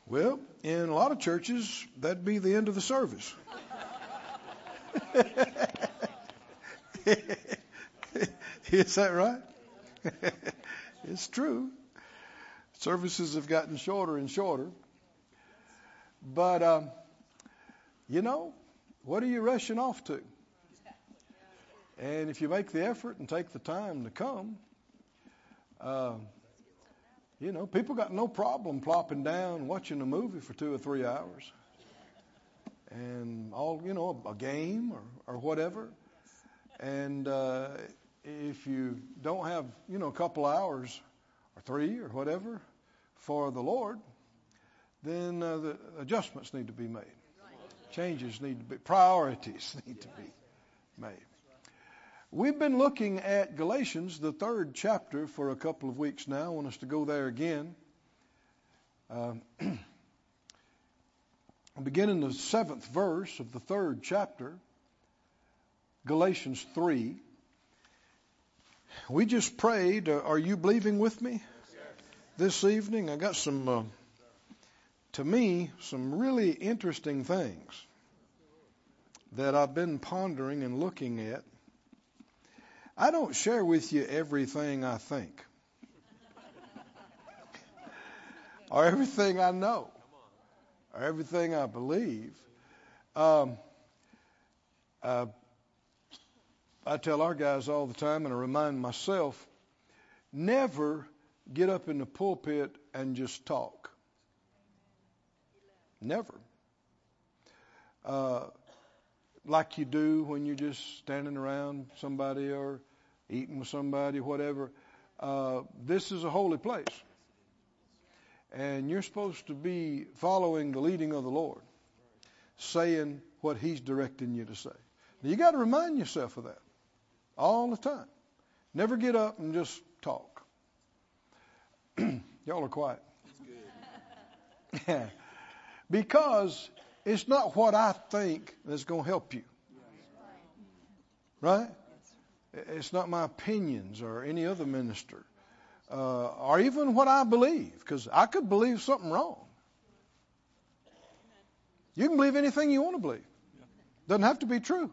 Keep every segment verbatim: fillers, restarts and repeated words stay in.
Well, in a lot of churches, that'd be the end of the service. Is that right? It's true. Services have gotten shorter and shorter. But, um, you know, what are you rushing off to? And if you make the effort and take the time to come, uh, you know, people got no problem plopping down, watching a movie for two or three hours. And all, you know, a game or, or whatever. And uh, if you don't have, you know, a couple hours or three or whatever for the Lord, then uh, the adjustments need to be made. Changes need to be, priorities need to be made. We've been looking at Galatians, the third chapter, for a couple of weeks now. I want us to go there again. Um, beginning the seventh verse of the third chapter, Galatians three. We just prayed. Uh, are you believing with me this evening? I got some, uh, to me, some really interesting things that I've been pondering and looking at. I don't share with you everything I think or everything I know or everything I believe. Um, uh, I tell our guys all the time, and I remind myself, never get up in the pulpit and just talk. Never. Uh, like you do when you're just standing around somebody or eating with somebody, whatever. Uh, this is a holy place. And you're supposed to be following the leading of the Lord, saying what He's directing you to say. Now, you got to remind yourself of that all the time. Never get up and just talk. Y'all are quiet. Yeah. Because it's not what I think that's going to help you. Right? It's not my opinions or any other minister. Uh, or even what I believe. Because I could believe something wrong. You can believe anything you want to believe. Doesn't have to be true.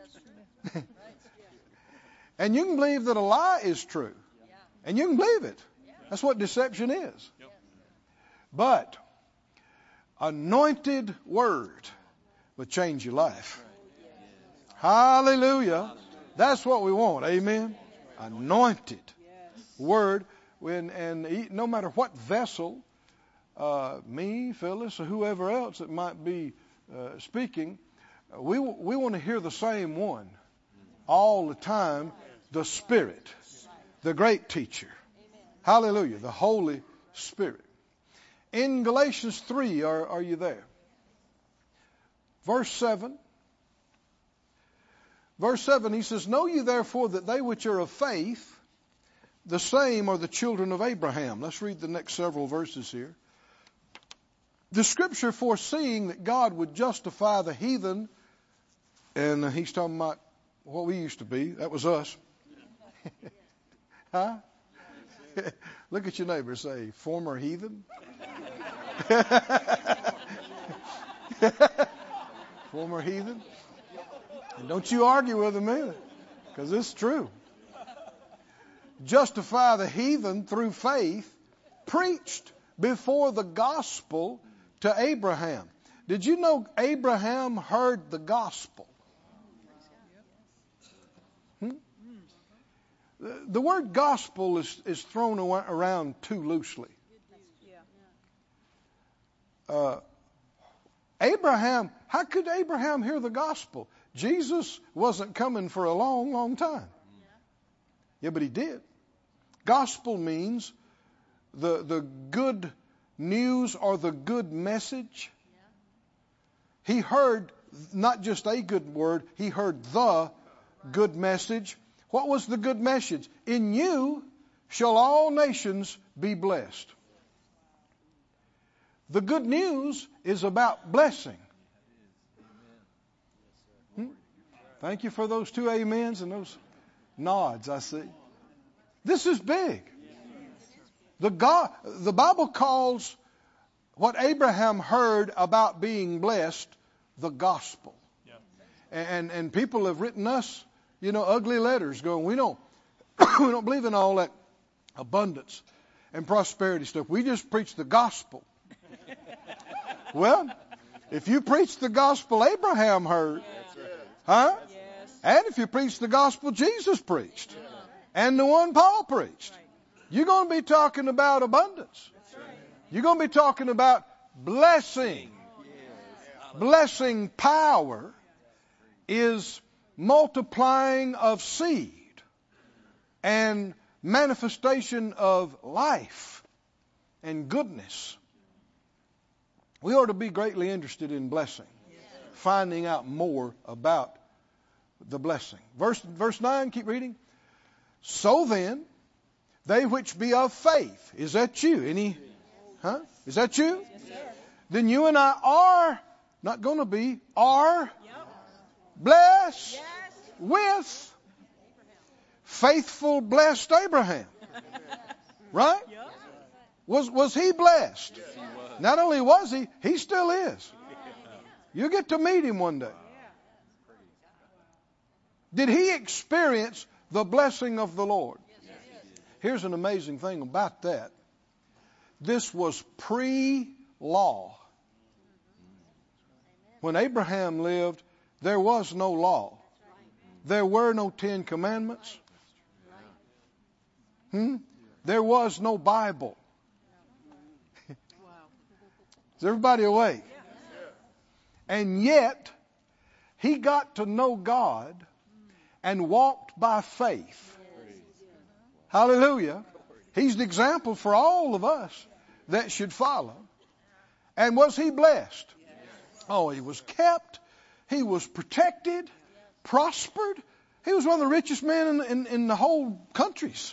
And you can believe that a lie is true. And you can believe it. That's what deception is. But anointed word will change your life. Hallelujah. That's what we want. Amen. Anointed word. When, and no matter what vessel, uh, me, Phyllis, or whoever else that might be uh, speaking, we, we want to hear the same one all the time, the Spirit, the great teacher. Hallelujah. The Holy Spirit. In Galatians three, are, are you there? Verse seven. Verse seven, he says, know ye therefore that they which are of faith, the same are the children of Abraham. Let's read the next several verses here. The scripture foreseeing that God would justify the heathen, and he's talking about what we used to be. That was us. Huh? Look at your neighbor and say, former heathen. Former heathen. And don't you argue with them either, because it's true. Justify the heathen through faith, preached before the gospel to Abraham. Did you know Abraham heard the gospel? Hmm? The, the word gospel is, is thrown around too loosely. Uh, Abraham, how could Abraham hear the gospel? Jesus wasn't coming for a long, long time. Yeah, but he did. Gospel means the, the good news or the good message. He heard not just a good word, he heard the good message. What was the good message? In you shall all nations be blessed. The good news is about blessing. Hmm? Thank you for those two amens and those nods, I see. This is big. The God, the Bible calls what Abraham heard about being blessed, the gospel. Yeah. And, and people have written us, you know, ugly letters going, we don't, we don't believe in all that abundance and prosperity stuff. We just preach the gospel. Well, if you preach the gospel Abraham heard, yeah. huh? Yes. And if you preach the gospel Jesus preached, yeah. and the one Paul preached, right. you're going to be talking about abundance. Right. You're going to be talking about blessing. Yes. Blessing power is multiplying of seed and manifestation of life and goodness. We ought to be greatly interested in blessing, finding out more about the blessing. Verse, verse nine, keep reading. So then, they which be of faith. Is that you? Any? Huh? Is that you? Yes, then you and I are not going to be, are yep. blessed yes. with faithful, blessed Abraham. Right? Yep. Was, was he blessed? Yes, he was. Not only was he, he still is. You get to meet him one day. Did he experience the blessing of the Lord? Here's an amazing thing about that. This was pre-law. When Abraham lived, there was no law. There were no Ten Commandments. Hmm? There was no Bible. Is everybody awake? And yet, he got to know God and walked by faith. Hallelujah. He's the example for all of us that should follow. And was he blessed? Oh, he was kept. He was protected, prospered. He was one of the richest men in, in, in the whole countries.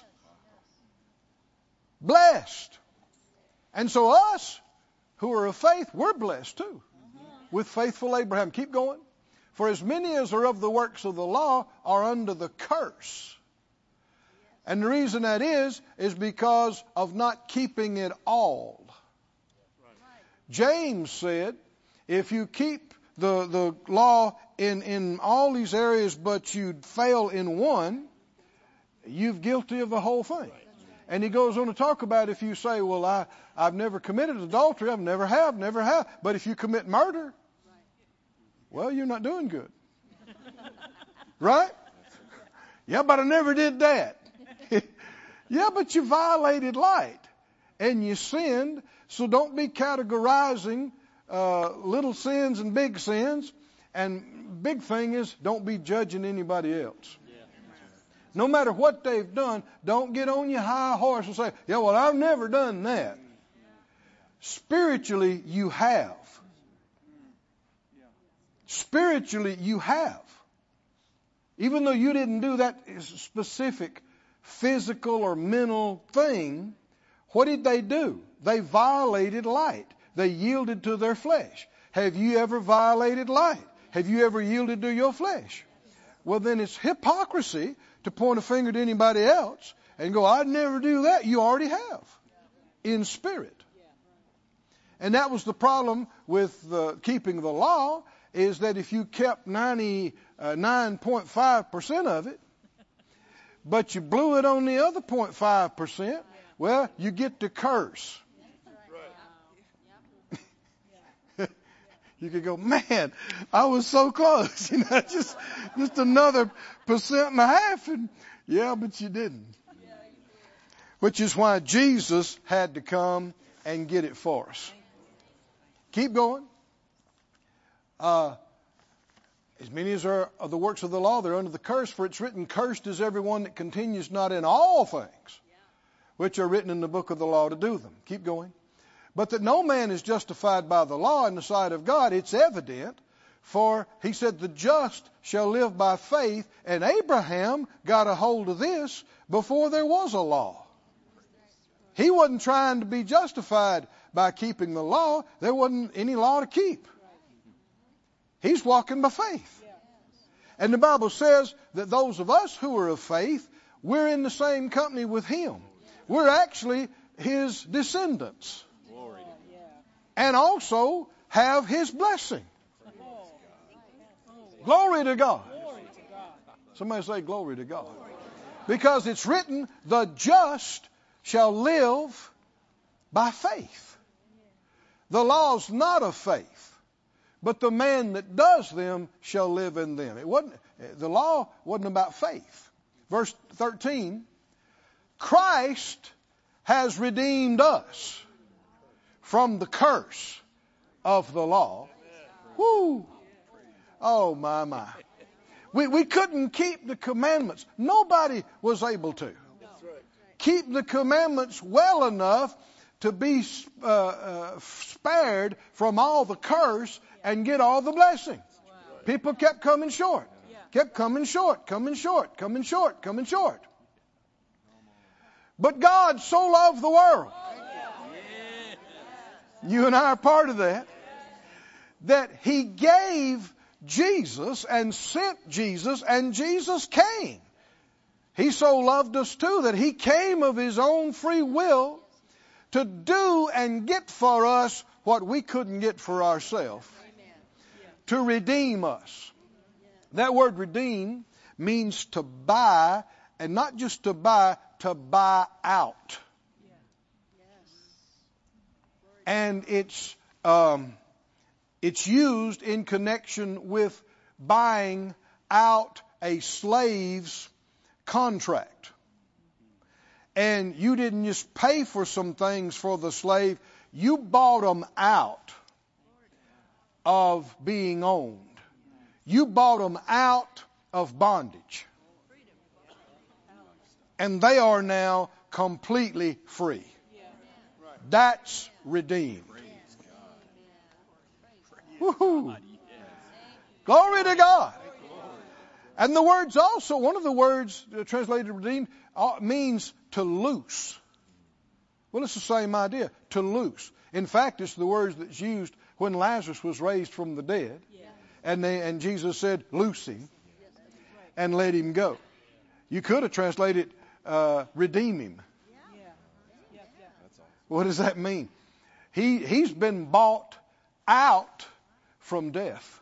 Blessed. And so us, who are of faith, we're blessed too. With faithful Abraham. Keep going. For as many as are of the works of the law are under the curse. And the reason that is, is because of not keeping it all. James said, if you keep the, the law in, in all these areas, but you fail in one, you're guilty of the whole thing. And he goes on to talk about if you say, well, I, I've never committed adultery, I've never have, never have. But if you commit murder, well, you're not doing good. Right? Yeah, but I never did that. Yeah, but you violated light and you sinned. So don't be categorizing uh, little sins and big sins. And big thing is, don't be judging anybody else. No matter what they've done, don't get on your high horse and say, yeah, well, I've never done that. Spiritually, you have. Spiritually, you have. Even though you didn't do that specific physical or mental thing, what did they do? They violated light. They yielded to their flesh. Have you ever violated light? Have you ever yielded to your flesh? Well, then it's hypocrisy to point a finger to anybody else and go, I'd never do that. You already have. In spirit. And that was the problem with the keeping the law, is that if you kept ninety-nine point five percent of it, but you blew it on the other zero point five percent, well, you get to curse. You could go, man, I was so close. You know, just just another percent and a half. And yeah, but you didn't. Which is why Jesus had to come and get it for us. Keep going. Uh, as many as are of the works of the law, they're under the curse. For it's written, cursed is everyone that continues not in all things which are written in the book of the law to do them. Keep going. But that no man is justified by the law in the sight of God, it's evident. For he said, the just shall live by faith. And Abraham got a hold of this before there was a law. He wasn't trying to be justified by keeping the law. There wasn't any law to keep. He's walking by faith. And the Bible says that those of us who are of faith, we're in the same company with him. We're actually his descendants. and also have His blessing. Glory to God. Somebody say glory to God. Because it's written, the just shall live by faith. The law's not of faith, but the man that does them shall live in them. It wasn't, the law wasn't about faith. Verse thirteen, Christ has redeemed us from the curse of the law. Woo! Oh, my, my. We, we couldn't keep the commandments. Nobody was able to. Keep the commandments well enough to be uh, uh, spared from all the curse and get all the blessing. People kept coming short. Kept coming short, coming short, coming short, coming short. But God so loved the world. You and I are part of that. That He gave Jesus and sent Jesus, and Jesus came. He so loved us too that He came of His own free will to do and get for us what we couldn't get for ourselves. To redeem us. That word redeem means to buy, and not just to buy, to buy out. And it's um, it's used in connection with buying out a slave's contract. And you didn't just pay for some things for the slave, you bought them out of being owned. You bought them out of bondage. And they are now completely free. That's redeemed. Woo-hoo. Glory to God. And the words also, one of the words translated redeemed means to loose. Well, it's the same idea, to loose. In fact, it's the words that's used when Lazarus was raised from the dead. And, they, and Jesus said, loose him and let him go. You could have translated uh, redeem him. What does that mean? He, he's been bought out from death.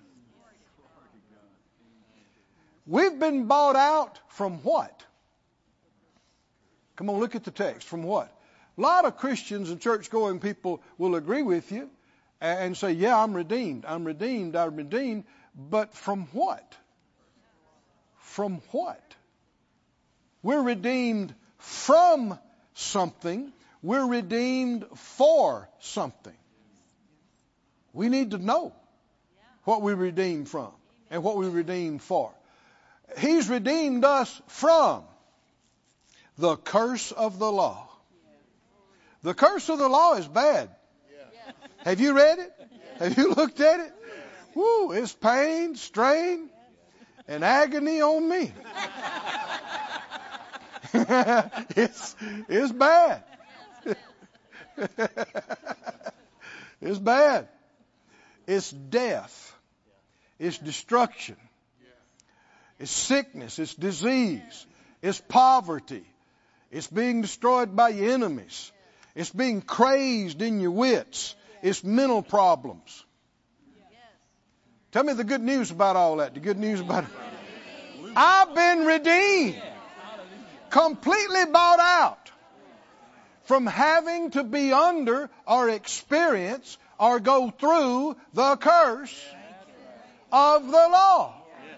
We've been bought out from what? Come on, look at the text. From what? A lot of Christians and church-going people will agree with you and say, yeah, I'm redeemed. I'm redeemed. I'm redeemed. But from what? From what? We're redeemed from something. We're redeemed for something. We need to know what we redeemed from and what we redeemed for. He's redeemed us from the curse of the law. The curse of the law is bad. Have you read it? Have you looked at it? Woo, it's pain, strain, and agony on me. it's, it's bad. It's bad. It's death. It's destruction. It's sickness. It's disease. It's poverty. It's being destroyed by your enemies. It's being crazed in your wits. It's mental problems. Tell me the good news about all that. The good news about it. I've been redeemed. Completely bought out from having to be under or experience or go through the curse of the law.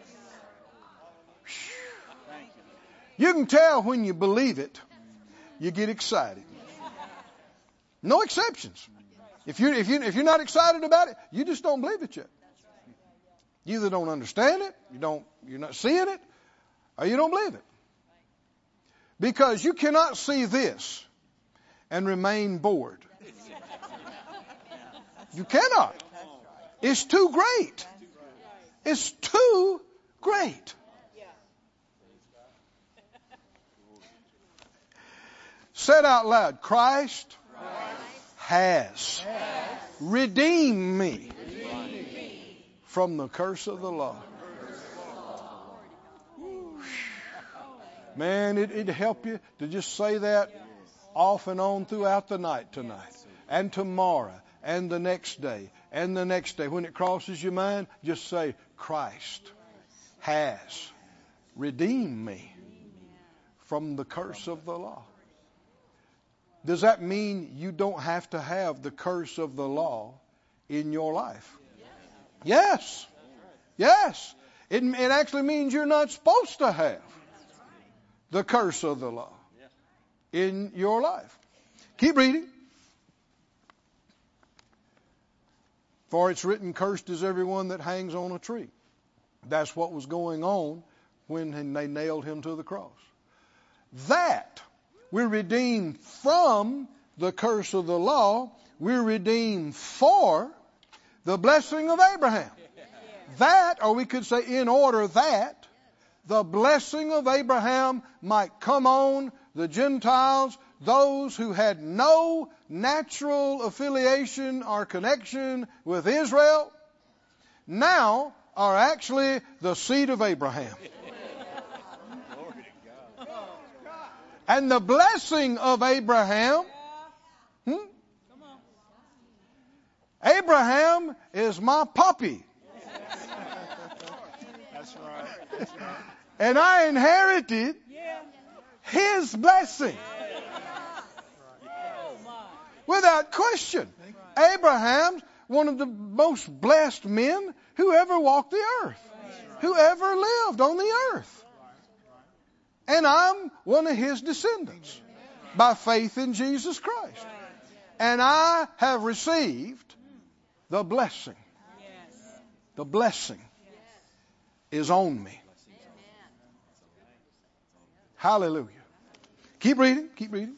You can tell when you believe it, you get excited. No exceptions. If you if you if you're not excited about it, you just don't believe it yet. You either don't understand it, you don't you're not seeing it, or you don't believe it. Because you cannot see this and remain bored. You cannot. It's too great. It's too great. Said out loud, Christ, Christ has, has redeemed me, redeemed me from the curse of the law. Man, it, it'd help you to just say that off and on throughout the night tonight and tomorrow and the next day and the next day. When it crosses your mind, just say, Christ has redeemed me from the curse of the law. Does that mean you don't have to have the curse of the law in your life? Yes. Yes. It, it actually means you're not supposed to have the curse of the law in your life. Keep reading. For it's written, cursed is everyone that hangs on a tree. That's what was going on when they nailed him to the cross. That we're redeemed from the curse of the law. We're redeemed for the blessing of Abraham. That, or we could say in order that the blessing of Abraham might come on the Gentiles, those who had no natural affiliation or connection with Israel, now are actually the seed of Abraham. And the blessing of Abraham, hmm? Abraham is my puppy. That's right. That's right. And I inherited his blessing. Without question. Abraham's one of the most blessed men who ever walked the earth. Who ever lived on the earth. And I'm one of his descendants by faith in Jesus Christ. And I have received the blessing. The blessing is on me. Hallelujah. Keep reading. Keep reading.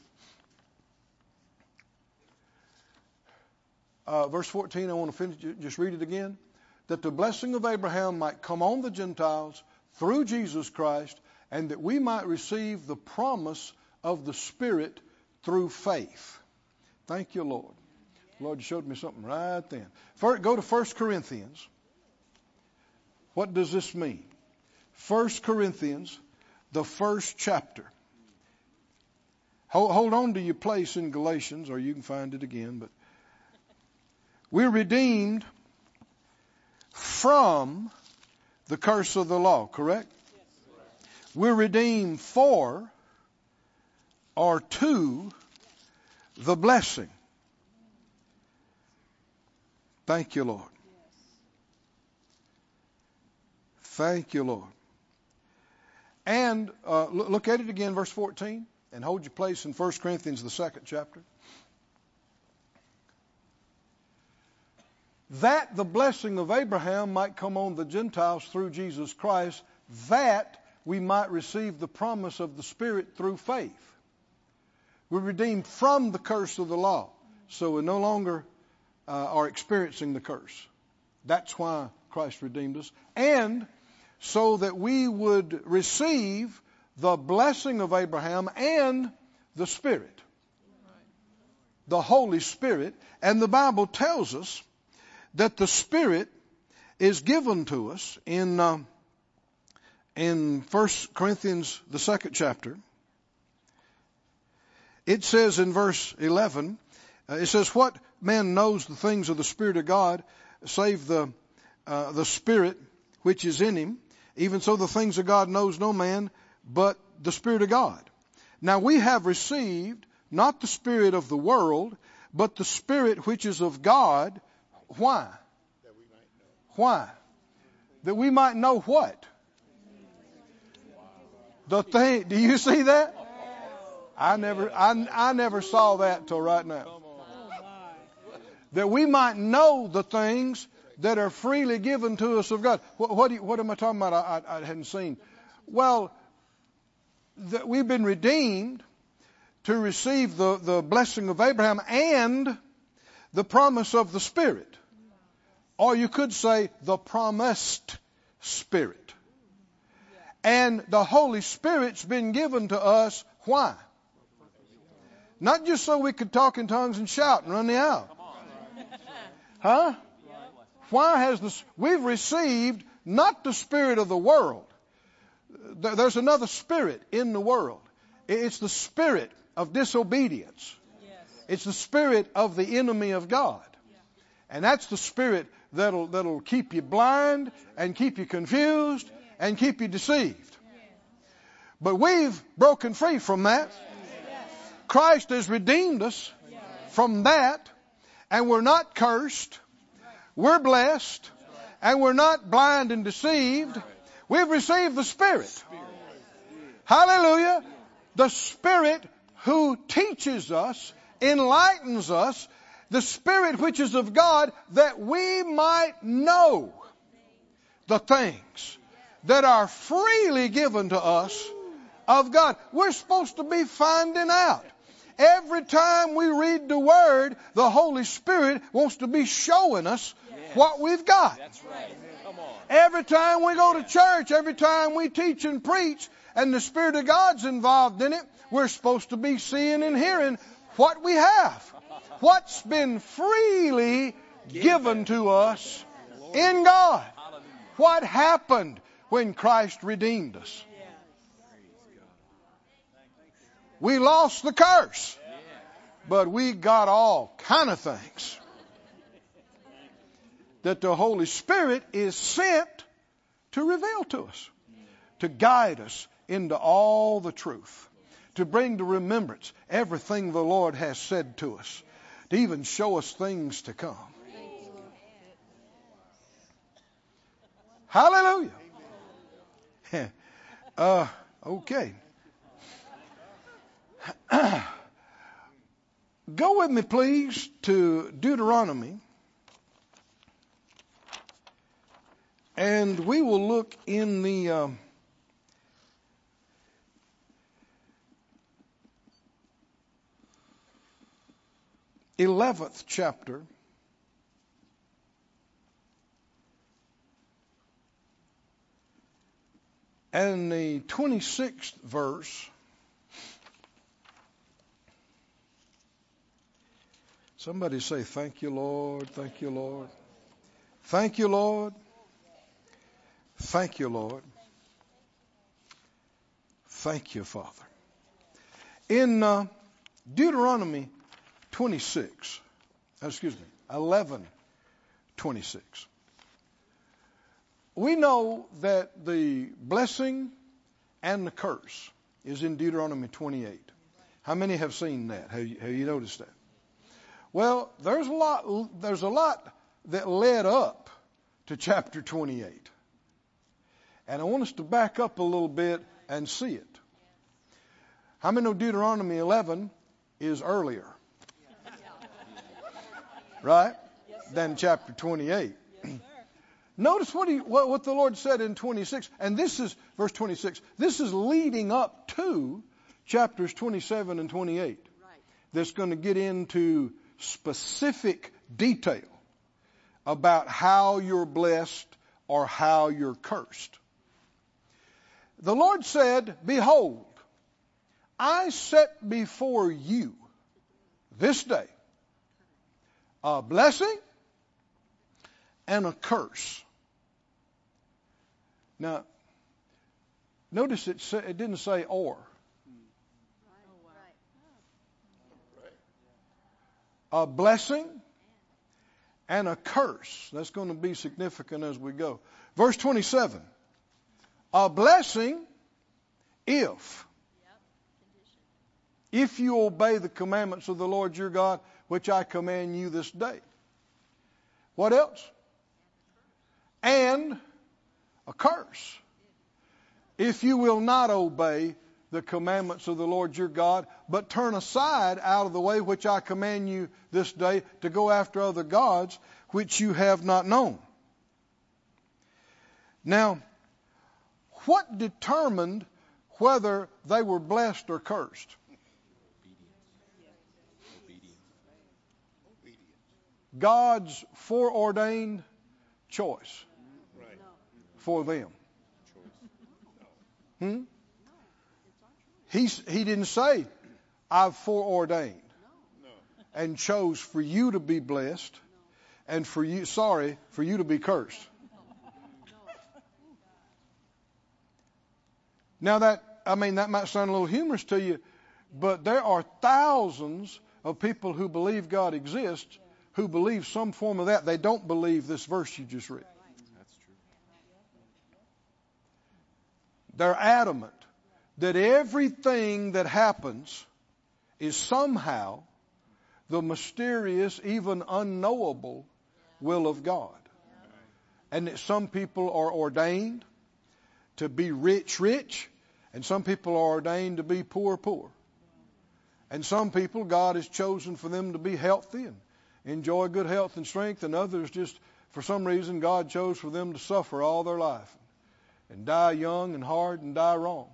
Uh, verse fourteen, I want to finish, just read it again. That the blessing of Abraham might come on the Gentiles through Jesus Christ, and that we might receive the promise of the Spirit through faith. Thank you, Lord. Lord, you showed me something right then. First, go to First Corinthians. What does this mean? First Corinthians, the first chapter. Hold, hold on to your place in Galatians, or you can find it again. But we're redeemed from the curse of the law, correct? We're redeemed for or to the blessing. Thank you, Lord. Thank you, Lord. And uh, look at it again, verse fourteen, and hold your place in First Corinthians, the second chapter. That the blessing of Abraham might come on the Gentiles through Jesus Christ, that we might receive the promise of the Spirit through faith. We're redeemed from the curse of the law, so we no longer uh, are experiencing the curse. That's why Christ redeemed us. And so that we would receive the blessing of Abraham and the Spirit, the Holy Spirit. And the Bible tells us that the Spirit is given to us in uh, in First Corinthians, the second chapter. It says in verse eleven, uh, it says, "What man knows the things of the Spirit of God, save the uh, the Spirit which is in him? Even so, the things of God knows no man, but the Spirit of God. Now we have received not the spirit of the world, but the Spirit which is of God." Why? That we might know. Why? That we might know what? The thing. Do you see that? I never, I, I never saw that till right now. That we might know the things that are freely given to us of God. What, what, do you, what am I talking about? I, I, I hadn't seen. Well, that we've been redeemed to receive the, the blessing of Abraham and the promise of the Spirit. Or you could say the promised Spirit. And the Holy Spirit's been given to us. Why? Not just so we could talk in tongues and shout and run the aisle. Huh? Why has this? We've received not the spirit of the world. There's another spirit in the world. It's the spirit of disobedience. It's the spirit of the enemy of God. And that's the spirit that'll, that'll keep you blind and keep you confused and keep you deceived. But we've broken free from that. Christ has redeemed us from that. And we're not cursed. We're blessed. And we're not blind and deceived. We've received the Spirit. Hallelujah. The Spirit who teaches us, enlightens us, the Spirit which is of God, that we might know the things that are freely given to us of God. We're supposed to be finding out. Every time we read the Word, the Holy Spirit wants to be showing us yes. what we've got. That's right. Come on. Every time we go to church, every time we teach and preach, and the Spirit of God's involved in it, we're supposed to be seeing and hearing what we have. What's been freely given to us in God. What happened when Christ redeemed us? We lost the curse, but we got all kind of things that the Holy Spirit is sent to reveal to us, to guide us into all the truth, to bring to remembrance everything the Lord has said to us, to even show us things to come. Hallelujah. uh, okay. Go with me, please, to Deuteronomy. And we will look in the um, eleventh chapter. And the twenty-sixth verse. Somebody say, thank you, Lord. Thank you, Lord. Thank you, Lord. Thank you, Lord. Thank you, Father. In uh, Deuteronomy twenty-six, excuse me, eleven twenty-six, we know that the blessing and the curse is in Deuteronomy twenty-eight. How many have seen that? Have you, have you noticed that? Well, there's a lot, there's a lot that led up to chapter twenty-eight. And I want us to back up a little bit and see it. How many know Deuteronomy eleven is earlier? Right? Than chapter twenty-eight. Notice what, he, what, what the Lord said in twenty-six. And this is, verse twenty-six, this is leading up to chapters twenty-seven and twenty-eight. That's going to get into specific detail about how you're blessed or how you're cursed. The Lord said, behold, I set before you this day a blessing and a curse. Now, notice it, sa- it didn't say or. A blessing and a curse. That's going to be significant as we go. Verse twenty-seven. A blessing if. If you obey the commandments of the Lord your God, which I command you this day. What else? And a curse. If you will not obey the commandments of the Lord your God, but turn aside out of the way which I command you this day to go after other gods which you have not known. Now, what determined whether they were blessed or cursed? God's foreordained choice for them. Hmm? He's, he didn't say, I've foreordained and chose for you to be blessed and for you, sorry, for you to be cursed. Now that, I mean, that might sound a little humorous to you, but there are thousands of people who believe God exists who believe some form of that, they don't believe this verse you just read. That's true. They're adamant that everything that happens is somehow the mysterious, even unknowable will of God. And that some people are ordained to be rich, rich, and some people are ordained to be poor, poor. And some people, God has chosen for them to be healthy and enjoy good health and strength, and others just, for some reason, God chose for them to suffer all their life and die young and hard and die wrong.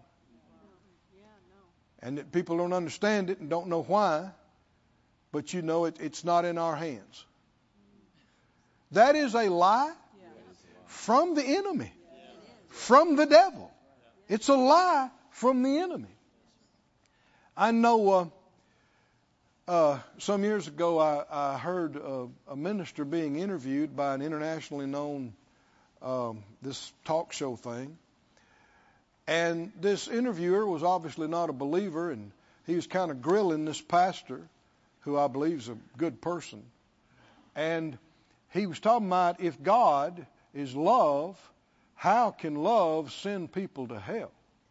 And that people don't understand it and don't know why, but you know it, it's not in our hands. That is a lie from the enemy, from the devil. It's a lie from the enemy. I know uh, uh, some years ago I, I heard uh, a minister being interviewed by an internationally known um, this talk show thing. And this interviewer was obviously not a believer, and he was kind of grilling this pastor, who I believe is a good person. And he was talking about, if God is love, how can love send people to hell?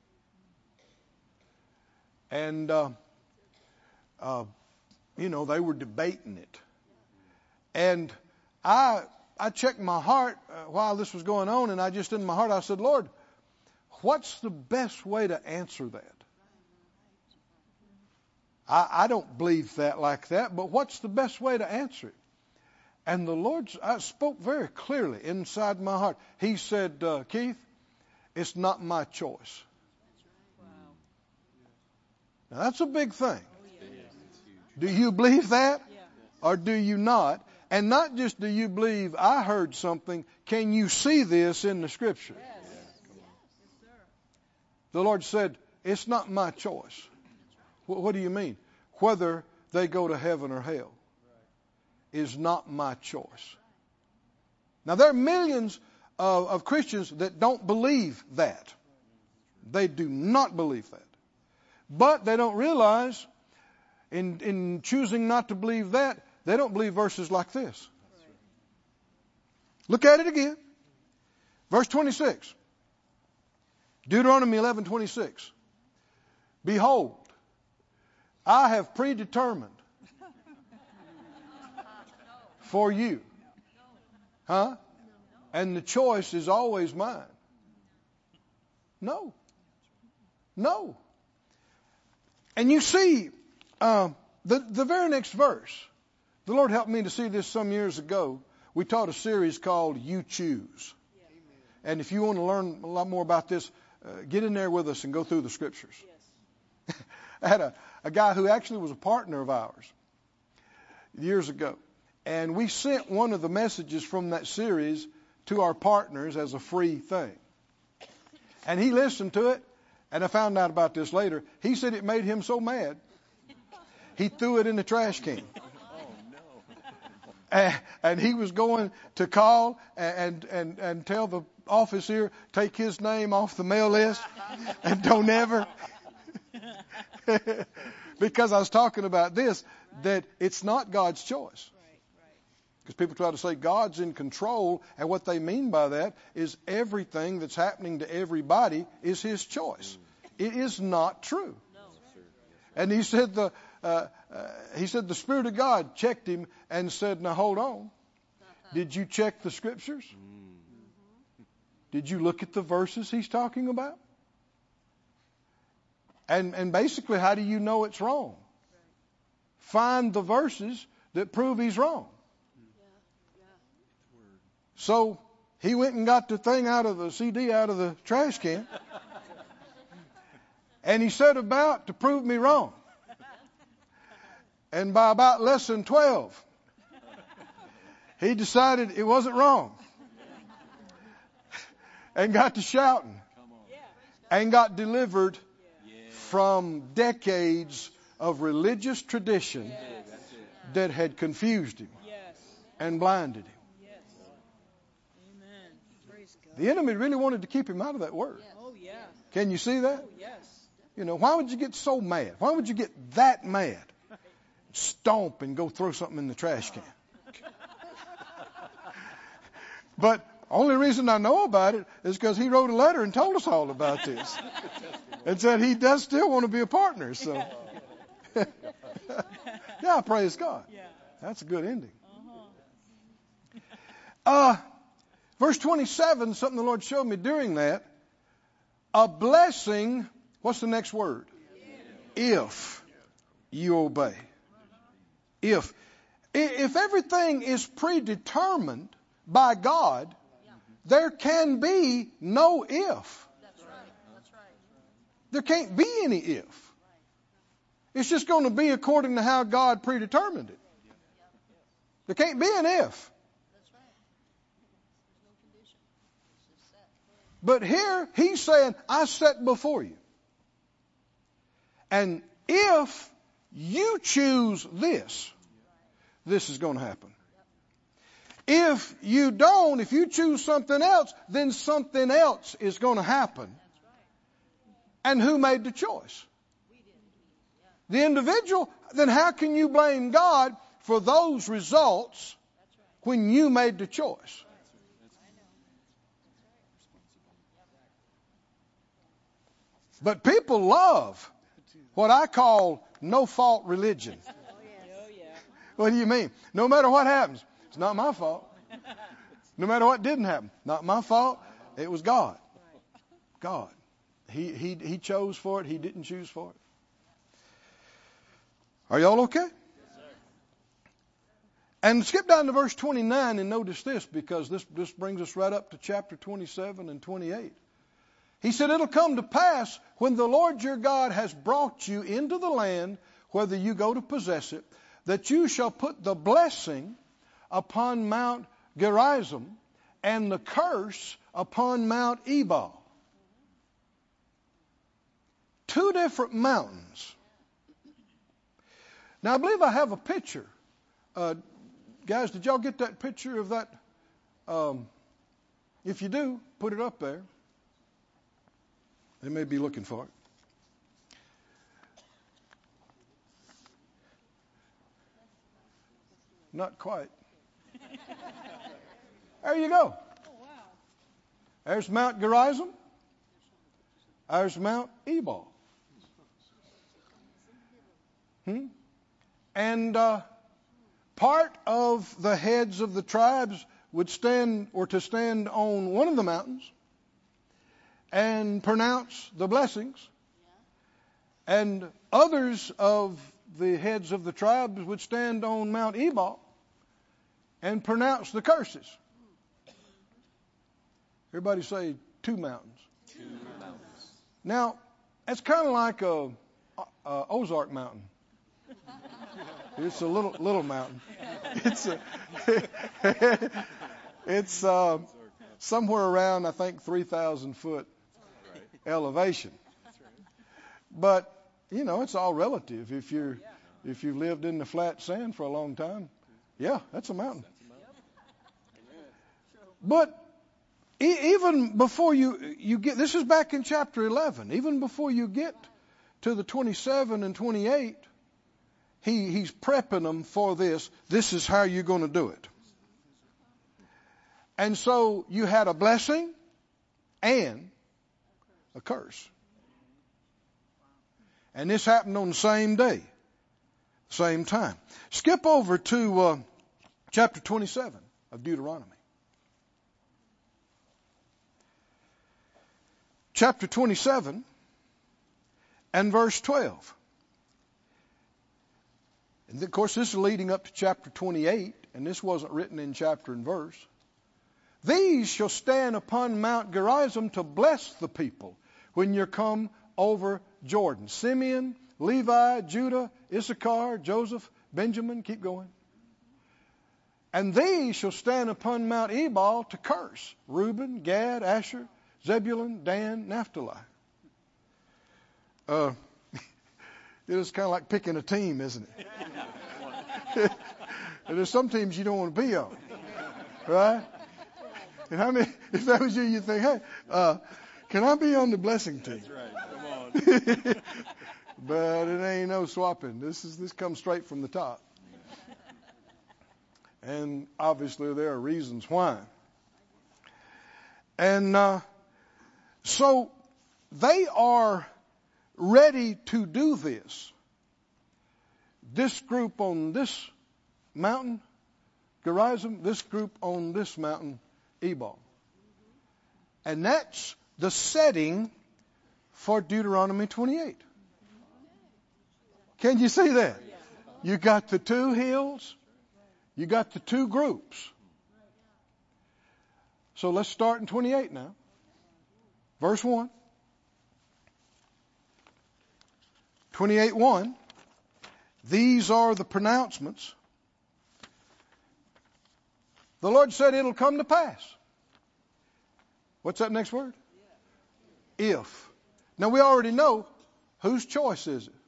And, uh, uh, you know, they were debating it. And I I checked my heart uh, while this was going on, and I just, in my heart, I said, Lord, what's the best way to answer that? I, I don't believe that like that, but what's the best way to answer it? And the Lord I spoke very clearly inside my heart. He said, uh, Keith, it's not my choice. Now, that's a big thing. Do you believe that? Or do you not? And not just do you believe I heard something, can you see this in the Scripture? The Lord said, it's not my choice. What do you mean? Whether they go to heaven or hell is not my choice. Now, there are millions of, of Christians that don't believe that. They do not believe that. But they don't realize, in, in choosing not to believe that, they don't believe verses like this. Look at it again. Verse twenty-six. Deuteronomy eleven twenty-six. Behold, I have predetermined for you. Huh? And the choice is always mine. No. No. And you see, uh, the, the very next verse, the Lord helped me to see this some years ago. We taught a series called You Choose. And if you want to learn a lot more about this, uh, get in there with us and go through the Scriptures. Yes. I had a, a guy who actually was a partner of ours years ago. And we sent one of the messages from that series to our partners as a free thing. And he listened to it, and I found out about this later. He said it made him so mad, he threw it in the trash can. And, and he was going to call and, and, and tell the office here, take his name off the mail list and don't ever. Because I was talking about this, that it's not God's choice. Because people try to say God's in control, and what they mean by that is everything that's happening to everybody is His choice. It is not true. And he said the uh, uh, he said the Spirit of God checked him and said, "Now hold on. Did you check the Scriptures? Did you look at the verses he's talking about? And and basically, how do you know it's wrong? Find the verses that prove he's wrong." So he went and got the thing out of the C D out of the trash can. And he set about to prove me wrong. And by about lesson twelve, he decided it wasn't wrong. And got to shouting. And got delivered from decades of religious tradition that had confused him and blinded him. The enemy really wanted to keep him out of that word. Oh, yeah. Can you see that? Oh, yes. You know, why would you get so mad? Why would you get that mad? Stomp and go throw something in the trash can. But only reason I know about it is because he wrote a letter and told us all about this. And said he does still want to be a partner. So, yeah, praise God. That's a good ending. Uh, verse twenty-seven, something the Lord showed me during that. A blessing, what's the next word? If you obey. If. If everything is predetermined by God, there can be no if. There can't be any if. It's just going to be according to how God predetermined it. There can't be an if. But here he's saying, I set before you. And if you choose this, this is going to happen. If you don't, if you choose something else, then something else is going to happen. And who made the choice? The individual. Then how can you blame God for those results when you made the choice? But people love what I call no-fault religion. What do you mean? No matter what happens, it's not my fault. No matter what didn't happen, not my fault. It was God. God. He, he, he chose for it. He didn't choose for it. Are y'all okay? Yes, sir. And skip down to verse twenty-nine and notice this, because this, this brings us right up to chapter twenty-seven and twenty-eight. He said, it'll come to pass when the Lord your God has brought you into the land, whether you go to possess it, that you shall put the blessing upon Mount Gerizim and the curse upon Mount Ebal. Two different mountains. Now, I believe I have a picture. Uh, guys, did y'all get that picture of that? Um, if you do, put it up there. They may be looking for it. Not quite. There you go. There's Mount Gerizim. There's Mount Ebal. Hmm? And uh, part of the heads of the tribes would stand or to stand on one of the mountains and pronounce the blessings. And others of the heads of the tribes would stand on Mount Ebal and pronounce the curses. Everybody say two mountains. Two mountains. Now, it's kind of like a, a Ozark Mountain. It's a little little mountain. It's a, it's uh, somewhere around, I think, three thousand foot elevation. But you know, it's all relative. If you're if you've lived in the flat sand for a long time, yeah, that's a mountain. But e- even before you you get, this is back in chapter eleven. Even before you get to the twenty-seven and twenty-eight. He, he's prepping them for this. This is how you're going to do it. And so you had a blessing and a curse. And this happened on the same day, same time. Skip over to uh, chapter twenty-seven of Deuteronomy. Chapter twenty-seven and verse twelve. And of course, this is leading up to chapter twenty-eight, and this wasn't written in chapter and verse. These shall stand upon Mount Gerizim to bless the people when you come over Jordan. Simeon, Levi, Judah, Issachar, Joseph, Benjamin, keep going. And these shall stand upon Mount Ebal to curse. Reuben, Gad, Asher, Zebulun, Dan, Naphtali. Uh, it is kind of like picking a team, isn't it? And there's some teams you don't want to be on, right? And how many? If that was you, you'd think, "Hey, uh, can I be on the blessing team?" That's right. Come on. But it ain't no swapping. This is this comes straight from the top, and obviously there are reasons why. And uh, so they are ready to do this. This group on this mountain, Gerizim, this group on this mountain, Ebal. And that's the setting for Deuteronomy twenty-eight. Can you see that? You got the two hills. You got the two groups. So let's start in twenty-eight now. Verse one. twenty-eight one. These are the pronouncements. The Lord said it'll come to pass. What's that next word? If. Now we already know whose choice is it.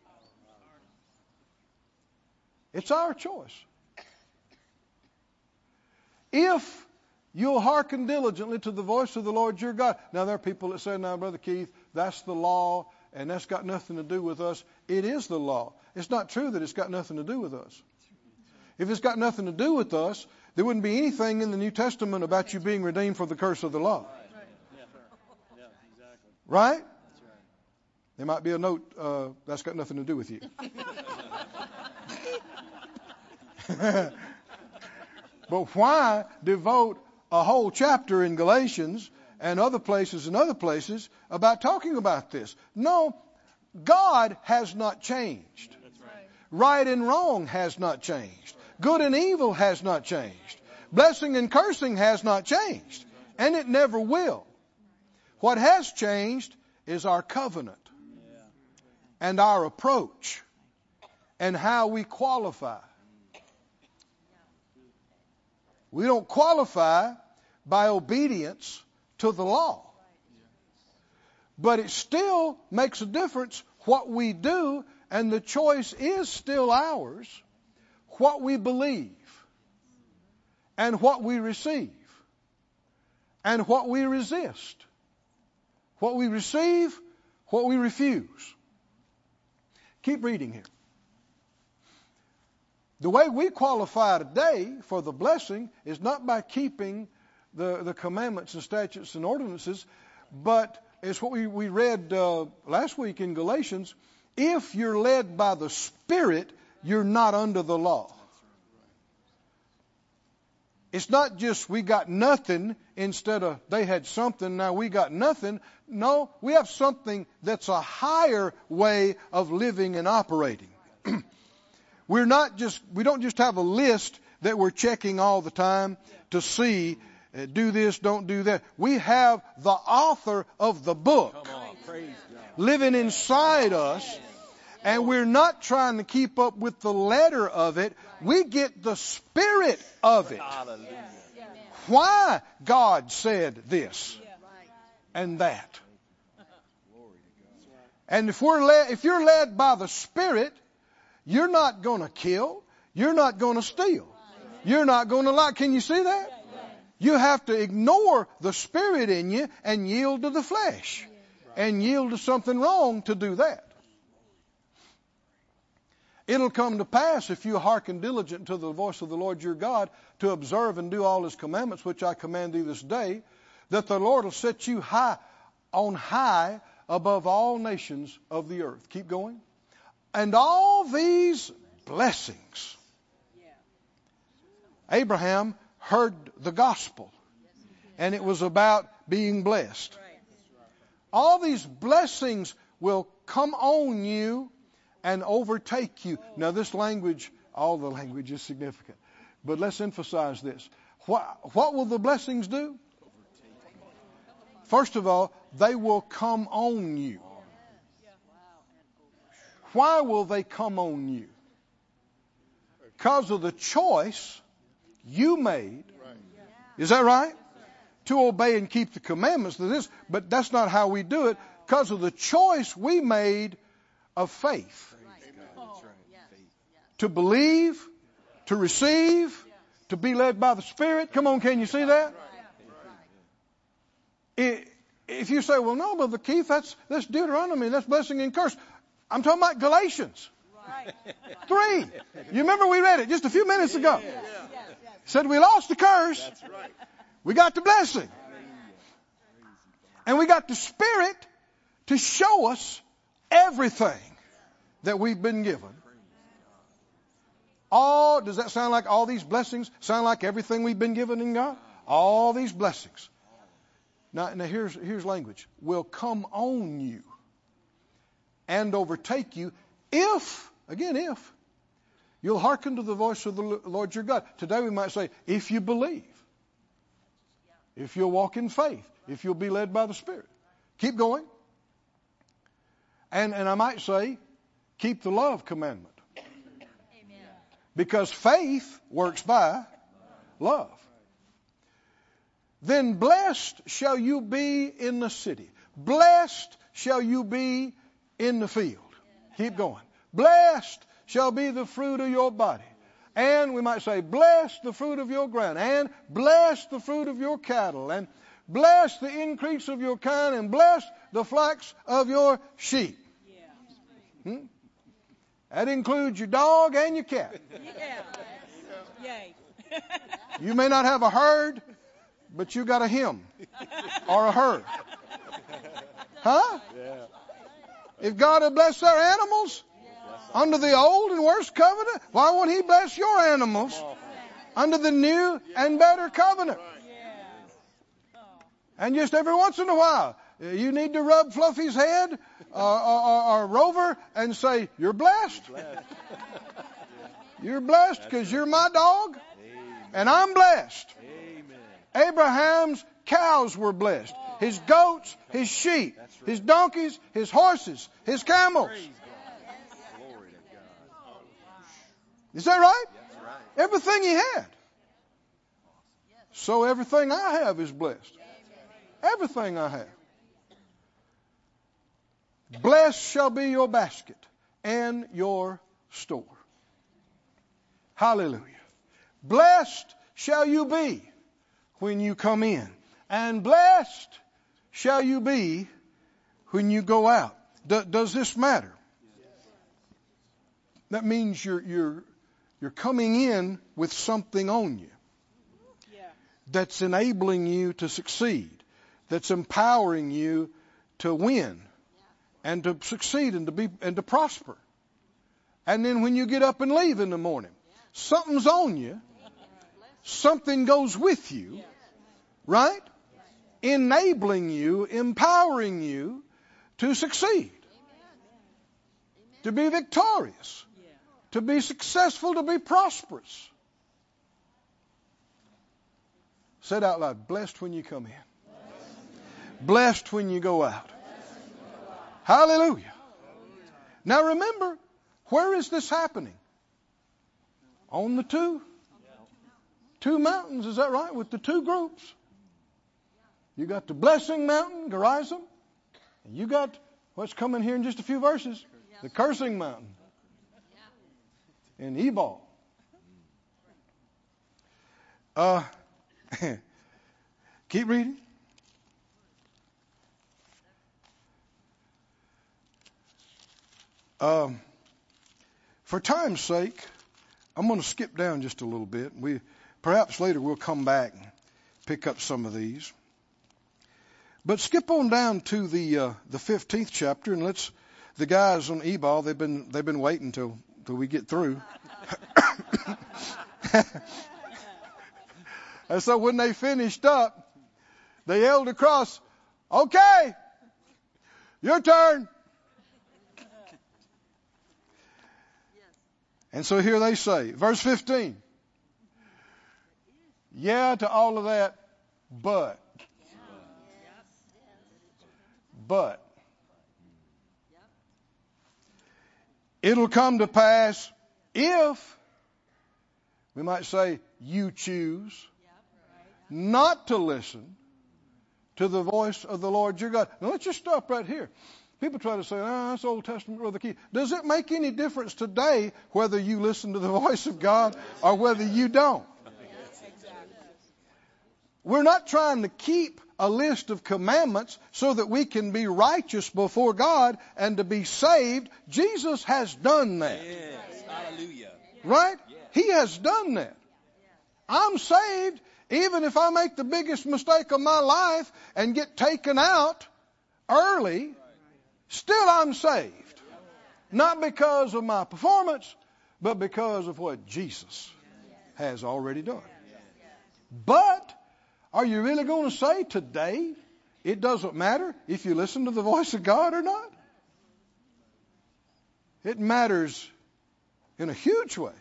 It's our choice. If you'll hearken diligently to the voice of the Lord your God. Now there are people that say, now Brother Keith, that's the law and that's got nothing to do with us. It is the law. It's not true that it's got nothing to do with us. If it's got nothing to do with us, there wouldn't be anything in the New Testament about you being redeemed from the curse of the law. Right? There might be a note, uh, that's got nothing to do with you. But why devote a whole chapter in Galatians and other places and other places about talking about this? No, God has not changed. Right and wrong has not changed. Good and evil has not changed. Blessing and cursing has not changed. And it never will. What has changed is our covenant and our approach and how we qualify. We don't qualify by obedience to the law. But it still makes a difference what we do, and the choice is still ours, what we believe and what we receive and what we resist. What we receive, what we refuse. Keep reading here. The way we qualify today for the blessing is not by keeping the, the commandments and statutes and ordinances, but it's what we, we read uh, last week in Galatians. If you're led by the Spirit, you're not under the law. It's not just we got nothing instead of they had something, now we got nothing. No, we have something that's a higher way of living and operating. We're not just, we don't just have a list that we're checking all the time to see, uh, do this, don't do that. We have the author of the book living inside us, and we're not trying to keep up with the letter of it. We get the spirit of it. Why God said this and that. And if we're led, if you're led by the Spirit, you're not going to kill. You're not going to steal. You're not going to lie. Can you see that? You have to ignore the Spirit in you and yield to the flesh and yield to something wrong to do that. It'll come to pass if you hearken diligent to the voice of the Lord your God to observe and do all His commandments, which I command thee this day, that the Lord will set you high on high above all nations of the earth. Keep going. And all these blessings. Abraham heard the gospel, and it was about being blessed. All these blessings will come on you and overtake you. Now this language, all the language is significant, but let's emphasize this. What, what will the blessings do? First of all, they will come on you. Why will they come on you? Because of the choice you made. Is that right? To obey and keep the commandments of this, but that's not how we do it. Because of the choice we made of faith. To believe, to receive, to be led by the Spirit. Come on, can you see that? If you say, well, no, Brother Keith, that's, that's Deuteronomy, that's blessing and curse. I'm talking about Galatians. Right. Three. You remember we read it just a few minutes ago. Yeah, yeah, yeah. Said we lost the curse. That's right. We got the blessing. And we got the Spirit to show us everything that we've been given. All, does that sound like all these blessings sound like everything we've been given in God? All these blessings. Now, now here's, here's language. Will come on you and overtake you if, again, if, you'll hearken to the voice of the Lord your God. Today we might say, if you believe. If you'll walk in faith. If you'll be led by the Spirit. Keep going. And, and I might say, keep the love commandment. Because faith works by love. Then blessed shall you be in the city. Blessed shall you be in the field. Keep going. Blessed shall be the fruit of your body. And we might say, bless the fruit of your ground. And bless the fruit of your cattle. And bless the increase of your kind. And bless the flocks of your sheep. Hmm? That includes your dog and your cat. Yeah. Yay. You may not have a herd, but you got a him or a her. Huh? Yeah. If God had blessed our animals under the old and worse covenant, why won't He bless your animals under the new and better covenant? And just every once in a while, you need to rub Fluffy's head or, or, or Rover and say, you're blessed. You're blessed because you're my dog and I'm blessed. Abraham's cows were blessed. His goats, his sheep, his donkeys, his horses, his camels. Is that right? Everything he had. So everything I have is blessed. Everything I have. Blessed shall be your basket and your store. Hallelujah. Blessed shall you be when you come in. And blessed shall you be when you go out. D- does this matter? That means you're, you're, you're coming in with something on you that's enabling you to succeed, that's empowering you to win and to succeed and to be and to prosper. And then when you get up and leave in the morning, something's on you, something goes with you, right? Enabling you, empowering you to succeed, to be victorious, to be successful, to be prosperous. Say it out loud. Blessed when you come in. Blessed when you go out. Hallelujah. Now remember, where is this happening? On the two. Two mountains, is that right? With the two groups. You got the blessing mountain, Gerizim. And you got what's coming here in just a few verses. The cursing mountain. In Ebal. Uh, keep reading. Um, for time's sake, I'm going to skip down just a little bit. We perhaps later we'll come back and pick up some of these. But skip on down to the uh, the fifteenth chapter, and let's the guys on Ebal they've been they've been waiting till till we get through. And so when they finished up, they yelled across, "Okay, your turn." And so here they say, verse fifteen. Yeah to all of that, but. But. It'll come to pass if, we might say, you choose not to listen to the voice of the Lord your God. Now let's just stop right here. People try to say, ah, that's Old Testament, Brother Keith. Does it make any difference today whether you listen to the voice of God or whether you don't? We're not trying to keep a list of commandments so that we can be righteous before God and to be saved. Jesus has done that. Yes. Hallelujah. Right? He has done that. I'm saved Even if I make the biggest mistake of my life and get taken out early, still I'm saved. Not because of my performance, but because of what Jesus has already done. But are you really going to say today it doesn't matter if you listen to the voice of God or not? It matters in a huge way.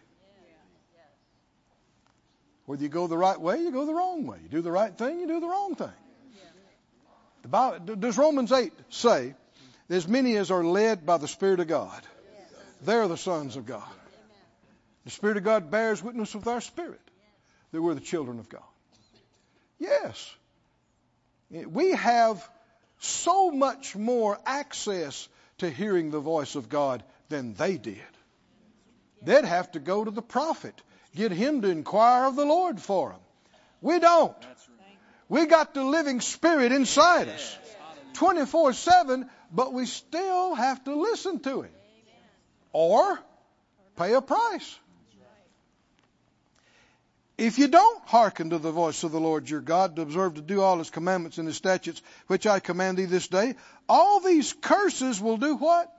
Whether you go the right way, you go the wrong way. You do the right thing, you do the wrong thing. The Bible, does Romans eight say, as many as are led by the Spirit of God, they're the sons of God. The Spirit of God bears witness with our spirit that we're the children of God. Yes. We have so much more access to hearing the voice of God than they did. They'd have to go to the prophet, get him to inquire of the Lord for them. We don't. We got the living Spirit inside us twenty-four seven, but we still have to listen to him or pay a price. If you don't hearken to the voice of the Lord your God to observe to do all his commandments and his statutes, which I command thee this day, all these curses will do what?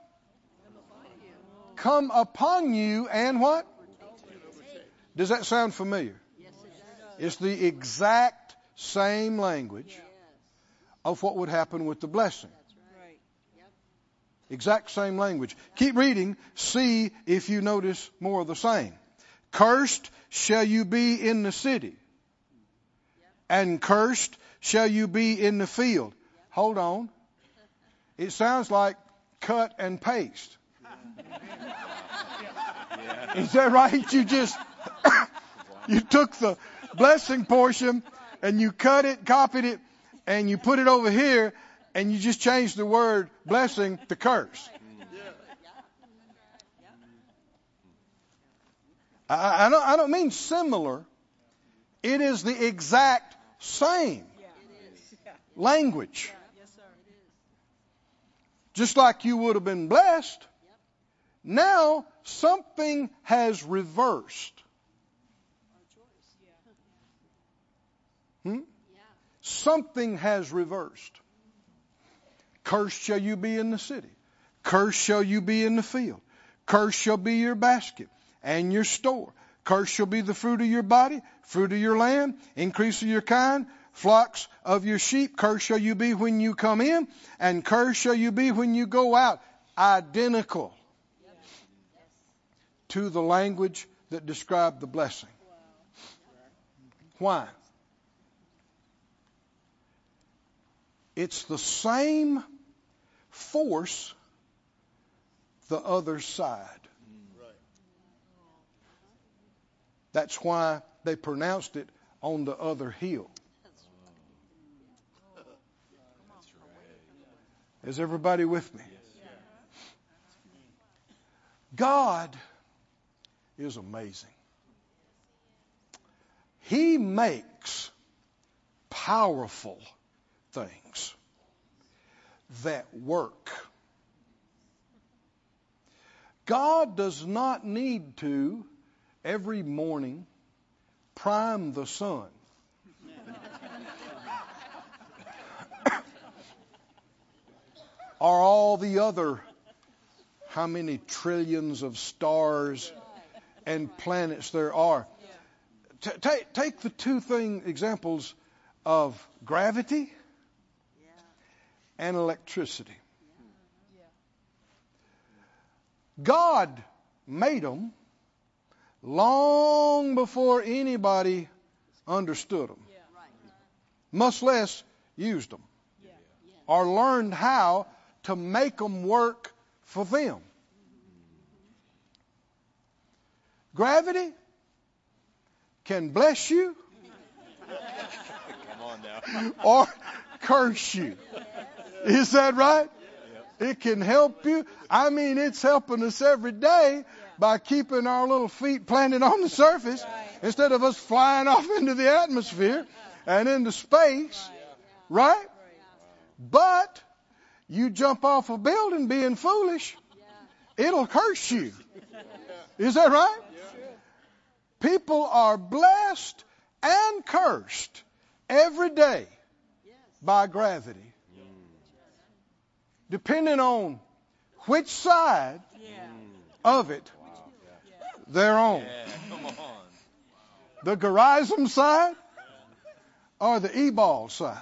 Come upon you and what? Does that sound familiar? It's the exact same language of what would happen with the blessing. Exact same language. Keep reading. See if you notice more of the same. Cursed shall you be in the city, and cursed shall you be in the field. Hold on. It sounds like cut and paste. Is that right? You just, you took the blessing portion and you cut it, copied it, and you put it over here, and you just changed the word blessing to curse. I, I, don't, I don't mean similar. It is the exact same language. Just like you would have been blessed, now something has reversed. Hmm? Something has reversed. Cursed shall you be in the city. Cursed shall you be in the field. Cursed shall be your basket and your store. Cursed shall be the fruit of your body, fruit of your land, increase of your kind, flocks of your sheep. Cursed shall you be when you come in, and cursed shall you be when you go out. Identical to the language that described the blessing. Why? It's the same force the other side. That's why they pronounced it on the other hill. Is everybody with me? God is amazing. He makes powerful things that work. God does not need to every morning prime the sun or all the other how many trillions of stars and planets there are. T- take, take the two thing examples of gravity and electricity. God made them long before anybody understood them, much less used them or learned how to make them work for them. Gravity can bless you Come on now. or curse you. Is that right? It can help you. I mean, it's helping us every day by keeping our little feet planted on the surface instead of us flying off into the atmosphere and into space. Right? But you jump off a building being foolish, it'll curse you. Is that right? People are blessed and cursed every day by gravity, depending on which side of it they're on. Yeah, come on. The Gerizim side or the Ebal side.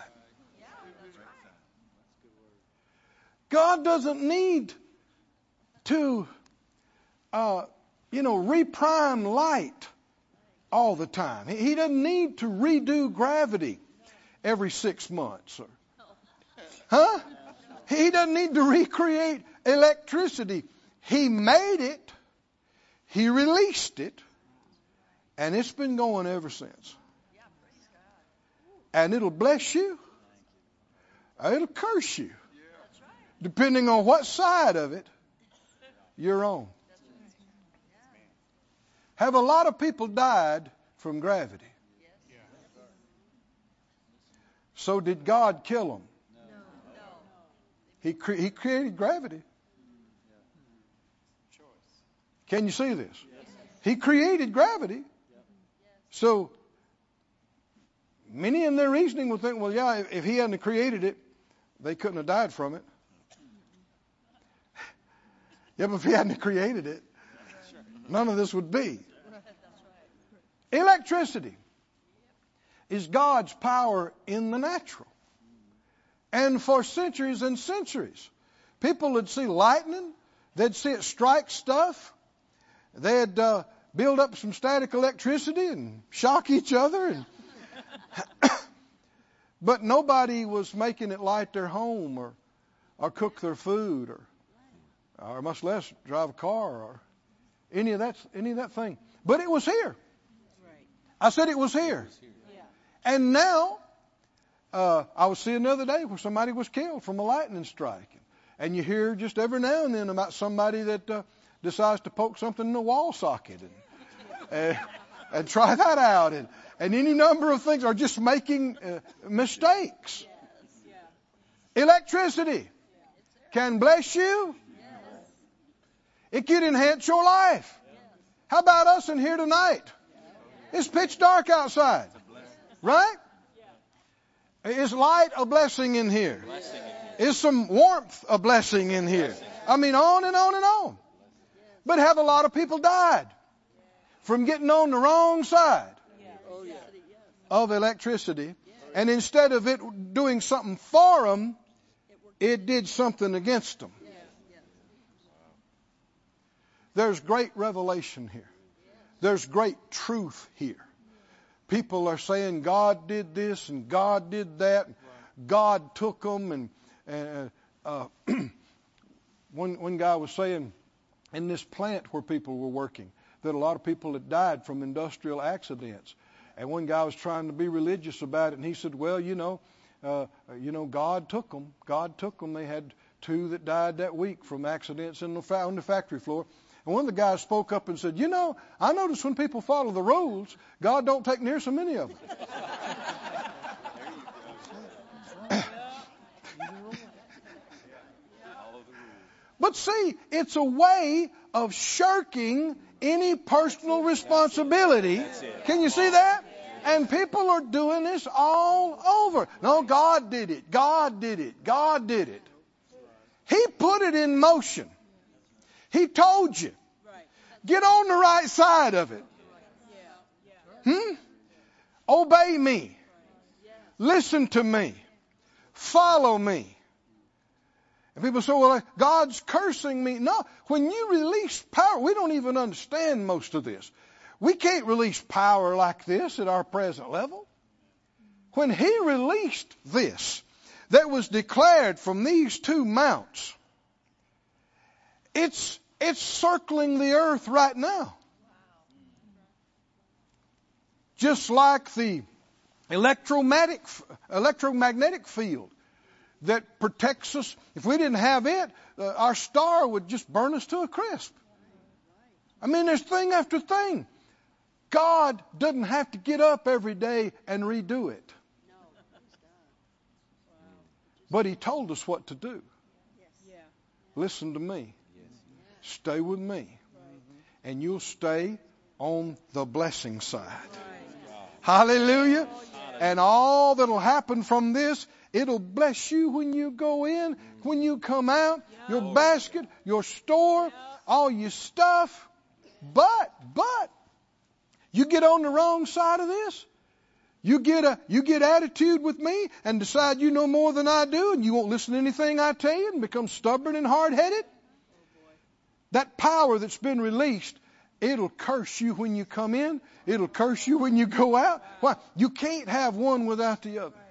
God doesn't need to, uh, you know, reprime light all the time. He, he doesn't need to redo gravity every six months. Or, huh? He doesn't need to recreate electricity. He made it. He released it. And it's been going ever since. And it'll bless you. Or it'll curse you. Depending on what side of it you're on. Have a lot of people died from gravity? So did God kill them? He, cre- he created gravity. Can you see this? He created gravity. So many in their reasoning would think, well, yeah, if, if he hadn't created it, they couldn't have died from it. Yeah, but if he hadn't created it, none of this would be. Electricity is God's power in the natural. And for centuries and centuries, people would see lightning. They'd see it strike stuff. They'd uh, build up some static electricity and shock each other. And but nobody was making it light their home or, or cook their food or or much less drive a car or any of that any of that thing. But it was here. I said it was here. And now, uh, I was seeing the other day where somebody was killed from a lightning strike. And you hear just every now and then about somebody that uh, decides to poke something in the wall socket and, uh, and try that out. And, and any number of things are just making uh, mistakes. Electricity can bless you. It can enhance your life. How about us in here tonight? It's pitch dark outside. Right? Is light a blessing in here? Is some warmth a blessing in here? I mean, on and on and on. But have a lot of people died from getting on the wrong side of electricity. And instead of it doing something for them, it did something against them. There's great revelation here. There's great truth here. People are saying God did this and God did that. God took them. And, and uh, one, one guy was saying in this plant where people were working that a lot of people had died from industrial accidents. And one guy was trying to be religious about it. And he said, well, you know, uh, you know, God took them. God took them. They had two that died that week from accidents in the fa- on the factory floor. And one of the guys spoke up and said, you know, I notice when people follow the rules, God don't take near so many of them. But see, it's a way of shirking any personal responsibility. Can you see that? And people are doing this all over. No, God did it. God did it. God did it. He put it in motion. He told you. Get on the right side of it. Hmm? Obey me. Listen to me. Follow me. And people say, well, God's cursing me. No, when you release power, we don't even understand most of this. We can't release power like this at our present level. When He released this that was declared from these two mounts, it's It's circling the earth right now. Just like the electromagnetic, electromagnetic field that protects us. If we didn't have it, uh, our star would just burn us to a crisp. I mean, there's thing after thing. God doesn't have to get up every day and redo it. But He told us what to do. Listen to me. Stay with me. And you'll stay on the blessing side. Hallelujah. And all that'll happen from this, it'll bless you when you go in, when you come out, your basket, your store, all your stuff. But, but, you get on the wrong side of this. You get a, you get attitude with me and decide you know more than I do and you won't listen to anything I tell you and become stubborn and hard-headed. That power that's been released, it'll curse you when you come in. It'll curse you when you go out. Why? You can't have one without the other.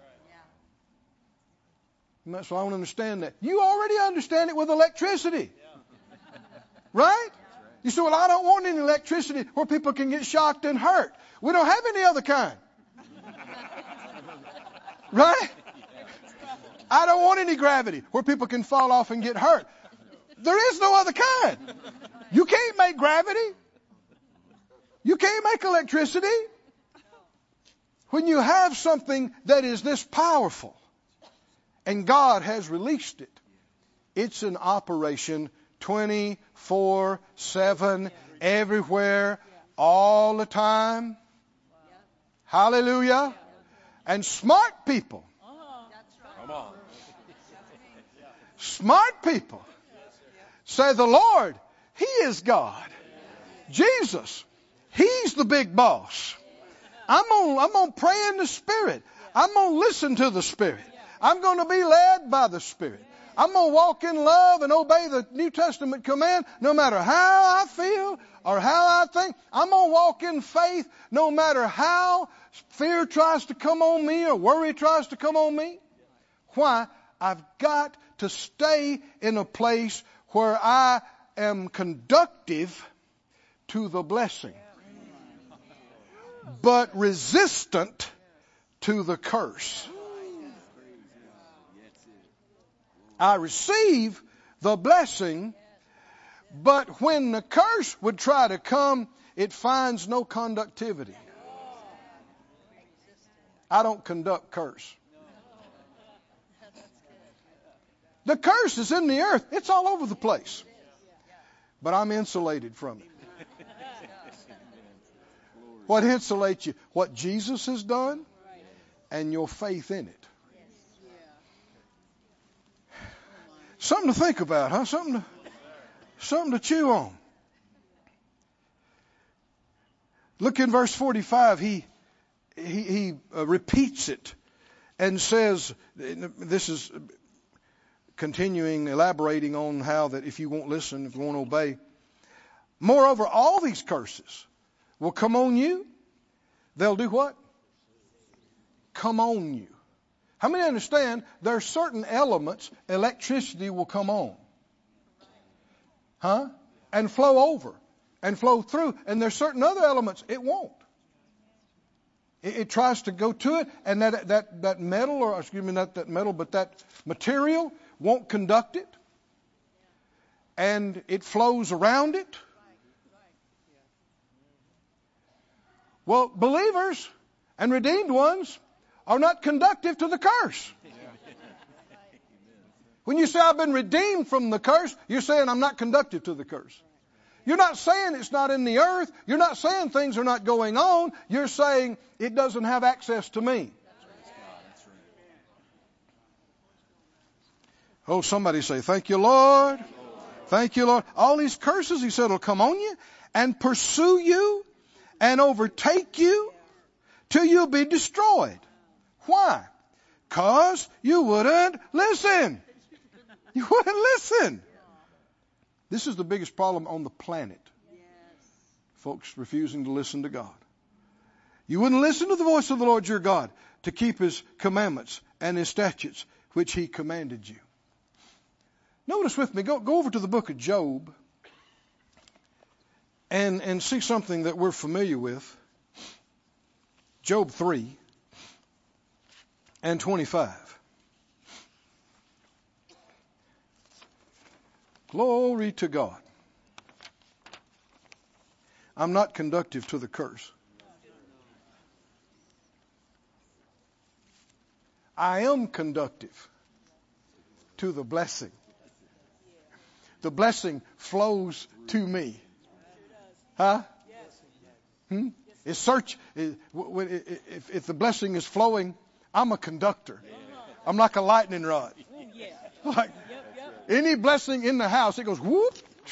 And that's why I want to understand that. You already understand it with electricity. Right? You say, well, I don't want any electricity where people can get shocked and hurt. We don't have any other kind. Right? I don't want any gravity where people can fall off and get hurt. There is no other kind. You can't make gravity. You can't make electricity. When you have something that is this powerful and God has released it, it's an operation twenty-four seven, everywhere, all the time. Hallelujah. And smart people. Come on. Smart people say the Lord, He is God. Jesus, He's the big boss. I'm going I'm going to pray in the Spirit. I'm going to listen to the Spirit. I'm going to be led by the Spirit. I'm going to walk in love and obey the New Testament command no matter how I feel or how I think. I'm going to walk in faith no matter how fear tries to come on me or worry tries to come on me. Why? I've got to stay in a place where I am conductive to the blessing, but resistant to the curse. I receive the blessing, but when the curse would try to come, it finds no conductivity. I don't conduct curse. The curse is in the earth. It's all over the place. But I'm insulated from it. What insulates you? What Jesus has done and your faith in it. Something to think about, huh? Something to, something to chew on. Look in verse forty-five. He he, he uh, repeats it and says, this is continuing, elaborating on how that if you won't listen, if you won't obey. Moreover, all these curses will come on you. They'll do what? Come on you. How many understand there are certain elements electricity will come on? Huh? And flow over and flow through. And there's certain other elements it won't. It, it tries to go to it, and that that that metal, or excuse me, not that metal, but that material won't conduct it. And it flows around it. Well, believers and redeemed ones are not conductive to the curse. When you say I've been redeemed from the curse, you're saying I'm not conductive to the curse. You're not saying it's not in the earth. You're not saying things are not going on. You're saying it doesn't have access to me. Oh, somebody say, thank you, Lord. Thank you, Lord. All these curses, he said, will come on you and pursue you and overtake you till you'll be destroyed. Why? Because you wouldn't listen. You wouldn't listen. This is the biggest problem on the planet. Folks refusing to listen to God. You wouldn't listen to the voice of the Lord your God to keep His commandments and His statutes, which He commanded you. Notice with me, go, go over to the book of Job and, and see something that we're familiar with. Job three and twenty-five. Glory to God. I'm not conductive to the curse. I am conductive to the blessing. The blessing flows to me. Huh? Hmm? It's search. It, if, if the blessing is flowing, I'm a conductor. I'm like a lightning rod. Ooh, yeah. Like Yep, yep. any blessing in the house, it goes whoop.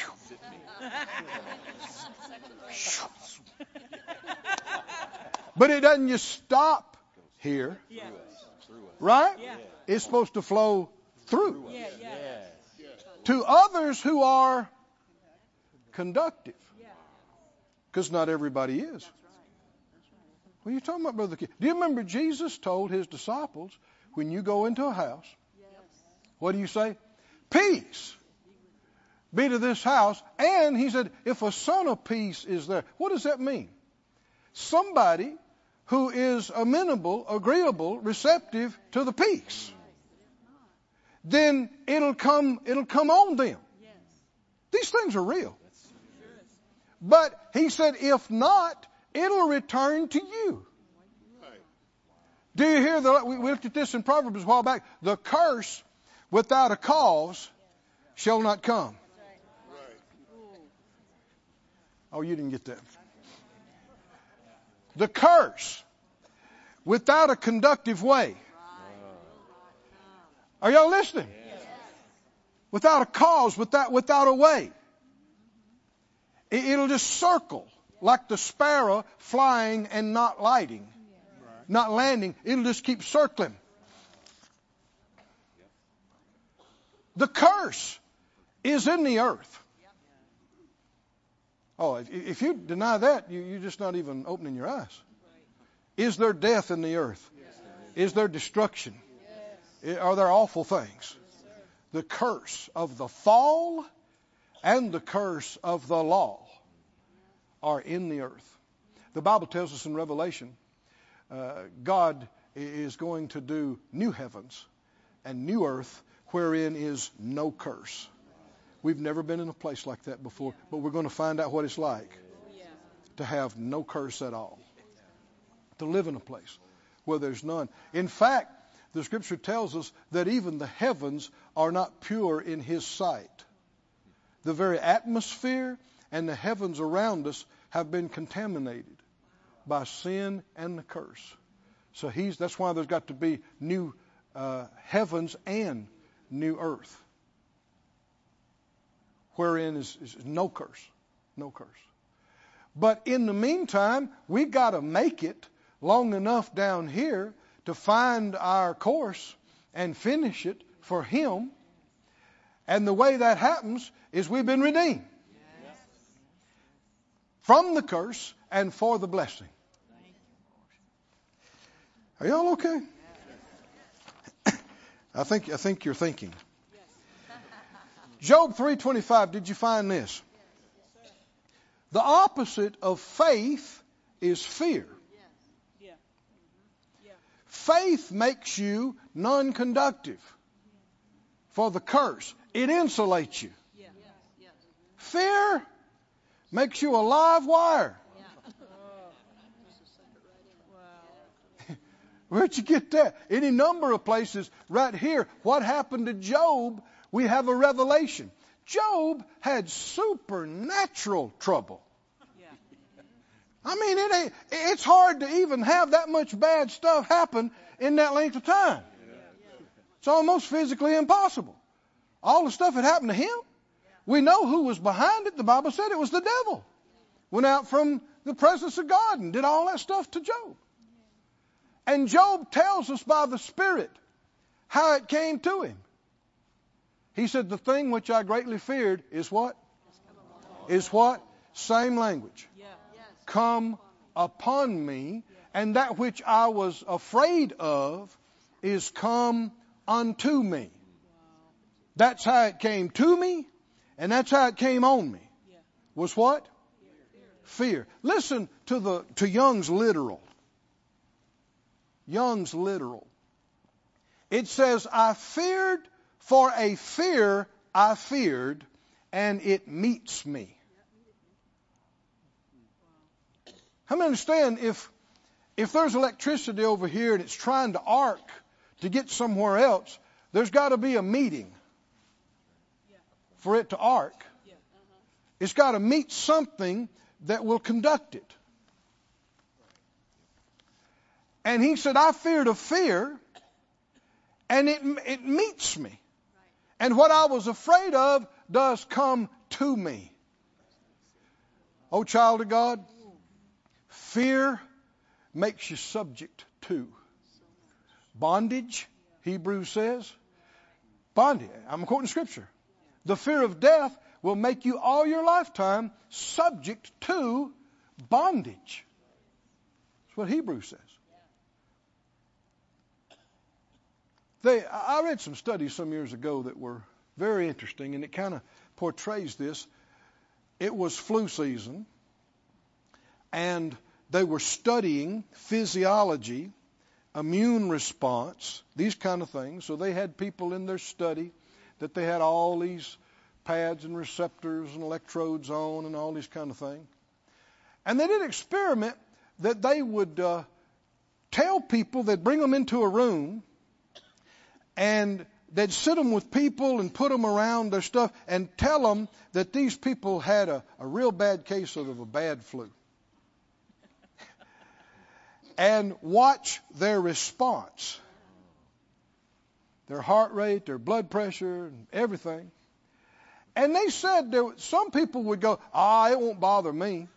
But it doesn't just stop here, Yeah. right? Yeah. It's supposed to flow through Yeah, yeah. to others who are conductive. Yeah. Because not everybody is. What are you talking about, Brother Keith? Do you remember Jesus told his disciples, when you go into a house, what do you say? Peace be to this house. And he said, if a son of peace is there, what does that mean? Somebody who is amenable, agreeable, receptive to the peace. Then it'll come, it'll come on them. These things are real. But he said, if not, it'll return to you. Do you hear the, we looked at this in Proverbs a while back. The curse without a cause shall not come. Oh, you didn't get that. The curse without a conductive way. Are y'all listening? Without a cause, without, without a way. It, it'll just circle like the sparrow flying and not lighting, not landing. It'll just keep circling. The curse is in the earth. Oh, if, if you deny that, you, you're just not even opening your eyes. Is there death in the earth? Is there destruction? Are there awful things? The curse of the fall and the curse of the law are in the earth. The Bible tells us in Revelation, uh, God is going to do new heavens and new earth wherein is no curse. We've never been in a place like that before, but we're going to find out what it's like to have no curse at all. To live in a place where there's none. In fact, the scripture tells us that even the heavens are not pure in his sight. The very atmosphere and the heavens around us have been contaminated by sin and the curse. So he's that's why there's got to be new uh, heavens and new earth, wherein is, is no curse, no curse. But in the meantime, we've got to make it long enough down here to find our course and finish it for him. And the way that happens is we've been redeemed from the curse and for the blessing. Are y'all okay? I think I think you're thinking. Job three twenty-five, did you find this? The opposite of faith is fear. Faith makes you non-conductive for the curse. It insulates you. Fear makes you a live wire. Where'd you get that? Any number of places right here. What happened to Job? We have a revelation. Job had supernatural trouble. I mean, it ain't, it's hard to even have that much bad stuff happen in that length of time. It's almost physically impossible. All the stuff that happened to him, we know who was behind it. The Bible said it was the devil. Went out from the presence of God and did all that stuff to Job. And Job tells us by the Spirit how it came to him. He said, the thing which I greatly feared is what? Is what? Same language. Come upon me, and that which I was afraid of is come unto me. That's how it came to me, and that's how it came on me. Was what? Fear. Listen to the to Young's literal. Young's literal. It says, I feared for a fear I feared, and it meets me. How many understand if if there's electricity over here and it's trying to arc to get somewhere else, there's got to be a meeting for it to arc. It's got to meet something that will conduct it. And he said, I feared a fear, and it, it meets me. And what I was afraid of does come to me. Oh, child of God, fear makes you subject to bondage, Hebrews says. Bondage. I'm quoting Scripture. The fear of death will make you all your lifetime subject to bondage. That's what Hebrews says. They, I read some studies some years ago that were very interesting, and it kind of portrays this. It was flu season, and they were studying physiology, immune response, these kind of things. So they had people in their study that they had all these pads and receptors and electrodes on and all these kind of things. And they did an experiment that they would uh, tell people, they'd bring them into a room, and they'd sit them with people and put them around their stuff and tell them that these people had a, a real bad case of a bad flu. And watch their response. Their heart rate, their blood pressure, and everything. And they said there, some people would go, ah, it won't bother me.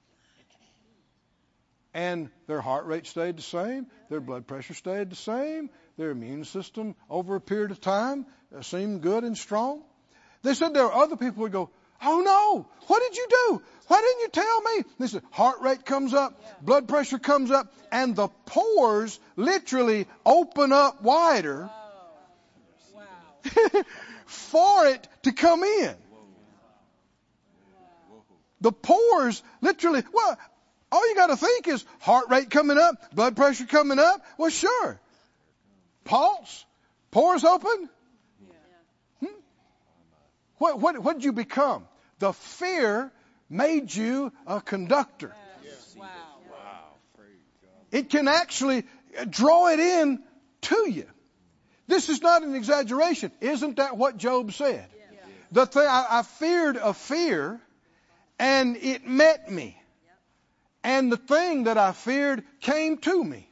And their heart rate stayed the same. Their blood pressure stayed the same. Their immune system over a period of time seemed good and strong. They said there were other people who would go, oh no, what did you do? Why didn't you tell me? They said heart rate comes up, blood pressure comes up, and the pores literally open up wider for it to come in. The pores literally, well, all you got to think is heart rate coming up, blood pressure coming up. Well, sure. Pulse, pores open. Hmm? What, what, what did you become? The fear made you a conductor. Yes. Wow. Wow. It can actually draw it in to you. This is not an exaggeration. Isn't that what Job said? Yeah. The thing, I, I feared a fear, and it met me. And the thing that I feared came to me.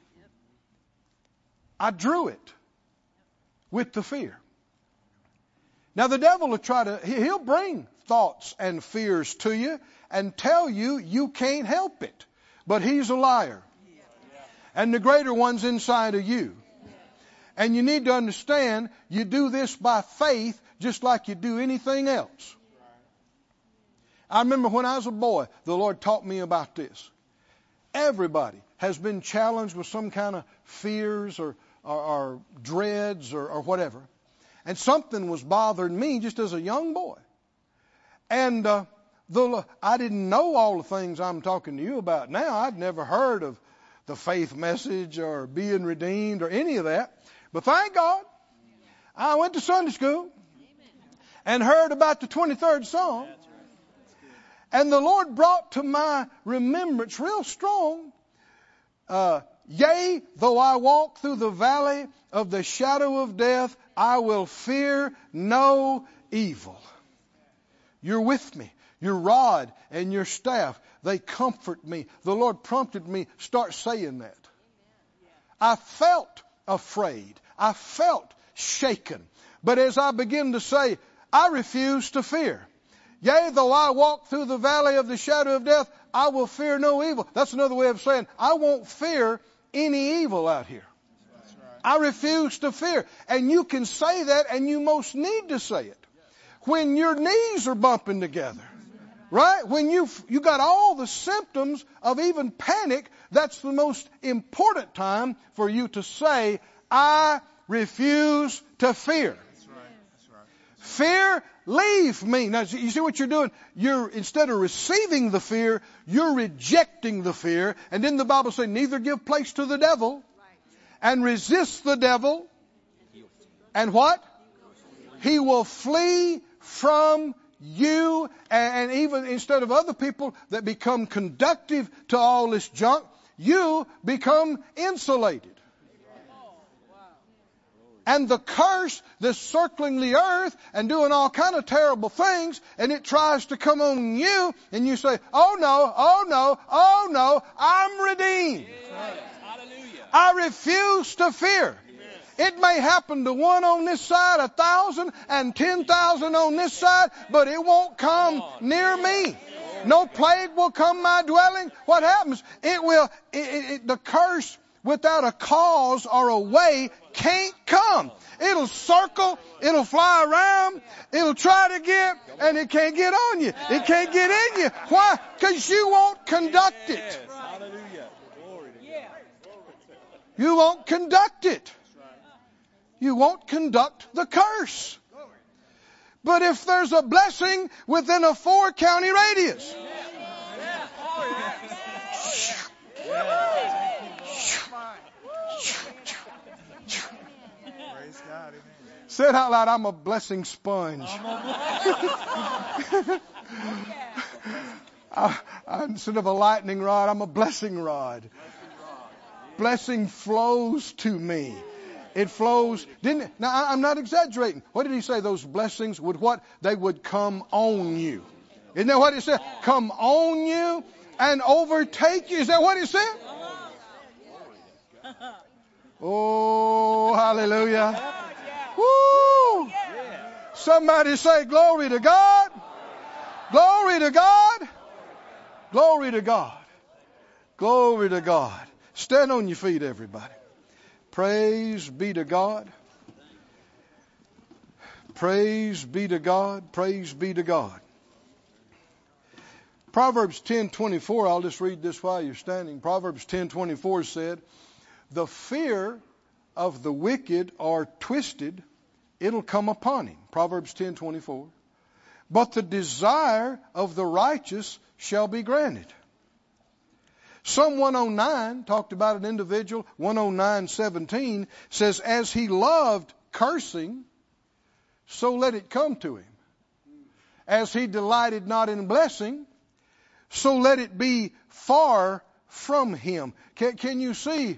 I drew it with the fear. Now the devil will try to, he'll bring thoughts and fears to you and tell you you can't help it. But he's a liar. And the greater one's inside of you. And you need to understand, you do this by faith just like you do anything else. I remember when I was a boy, the Lord taught me about this. Everybody has been challenged with some kind of fears or, or, or dreads or, or whatever. And something was bothering me just as a young boy. And uh, the, I didn't know all the things I'm talking to you about now. I'd never heard of the faith message or being redeemed or any of that. But thank God, I went to Sunday school and heard about the twenty-third Psalm. And the Lord brought to my remembrance real strong, uh, yea, though I walk through the valley of the shadow of death, I will fear no evil. You're with me. Your rod and your staff, they comfort me. The Lord prompted me, start saying that. I felt afraid. I felt shaken. But as I begin to say, I refuse to fear. Yea, though I walk through the valley of the shadow of death, I will fear no evil. That's another way of saying, I won't fear any evil out here. That's right. I refuse to fear. And you can say that, and you most need to say it when your knees are bumping together. Right? When you you got all the symptoms of even panic, that's the most important time for you to say, I refuse to fear. That's right. That's right. Fear, leave me. Now, you see what you're doing? You're, instead of receiving the fear, you're rejecting the fear. And then the Bible says, neither give place to the devil and resist the devil. And what? He will flee from you. And even instead of other people that become conductive to all this junk, you become insulated. And the curse that's circling the earth and doing all kind of terrible things, and it tries to come on you, and you say, oh no, oh no, oh no, I'm redeemed. Yes. Hallelujah. I refuse to fear. It may happen to one on this side, a thousand, and ten thousand on this side, but it won't come near me. No plague will come my dwelling. What happens? It will, it, it, it, the curse without a cause or a way can't come. It'll circle, it'll fly around, it'll try to get, and it can't get on you. It can't get in you. Why? Because you won't conduct it. You won't conduct it. You won't conduct the curse. But if there's a blessing within a four county radius, say it out loud, I'm a blessing sponge. I, I, instead of a lightning rod, I'm a blessing rod. Blessing flows to me. It flows. Didn't it? Now, I'm not exaggerating. What did he say? Those blessings would what? They would come on you. Isn't that what he said? Come on you and overtake you. Is that what he said? Oh, hallelujah. Woo! Somebody say glory to God. Glory to God. Glory to God. Glory to God. Stand on your feet, everybody. Praise be to God. Praise be to God. Praise be to God. Proverbs ten twenty-four, I'll just read this while you're standing. Proverbs ten twenty-four said, the fear of the wicked are twisted, it'll come upon him. Proverbs ten twenty-four. But the desire of the righteous shall be granted. Psalm one oh nine talked about an individual. one oh nine seventeen says, as he loved cursing, so let it come to him. As he delighted not in blessing, so let it be far from him. Can, can you see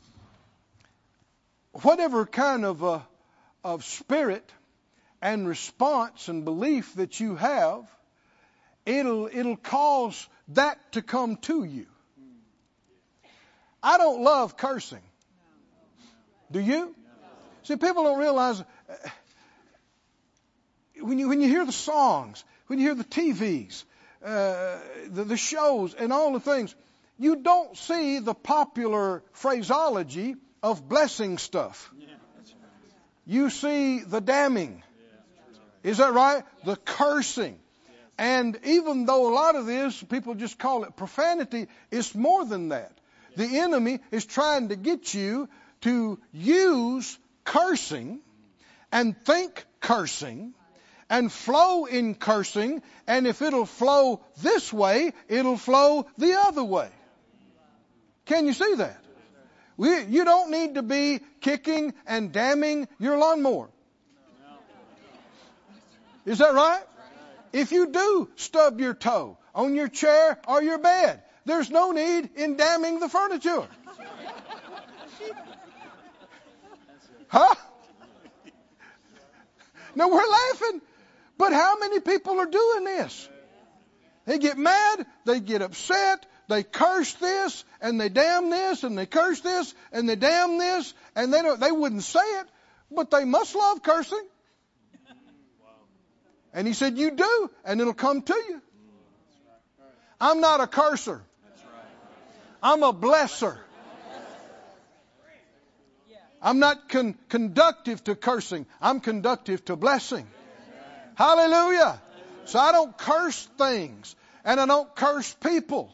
whatever kind of uh, of spirit and response and belief that you have, it'll it'll cause that to come to you. I don't love cursing. Do you? See, people don't realize uh, when you when you hear the songs, when you hear the T Vs, uh, the, the shows, and all the things, you don't see the popular phraseology of blessing stuff. You see the damning. Is that right? The cursing. And even though a lot of this, people just call it profanity, it's more than that. The enemy is trying to get you to use cursing and think cursing and flow in cursing. And if it'll flow this way, it'll flow the other way. Can you see that? We, you don't need to be kicking and damning your lawnmower. Is that right? If you do stub your toe on your chair or your bed, there's no need in damning the furniture. Huh? Now we're laughing, but how many people are doing this? They get mad, they get upset, they curse this, and they damn this, and they curse this, and they damn this, and they don't, they wouldn't say it, but they must love cursing. And he said, you do, and it'll come to you. I'm not a curser. I'm a blesser. I'm not con- conductive to cursing. I'm conductive to blessing. Hallelujah. So I don't curse things, and I don't curse people.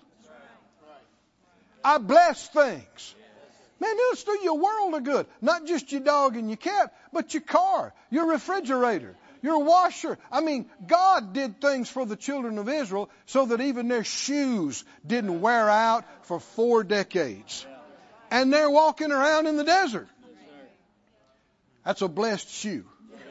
I bless things. Man, it'll do you a world of good. Not just your dog and your cat, but your car, your refrigerator, your washer. I mean, God did things for the children of Israel so that even their shoes didn't wear out for four decades. And they're walking around in the desert. That's a blessed shoe.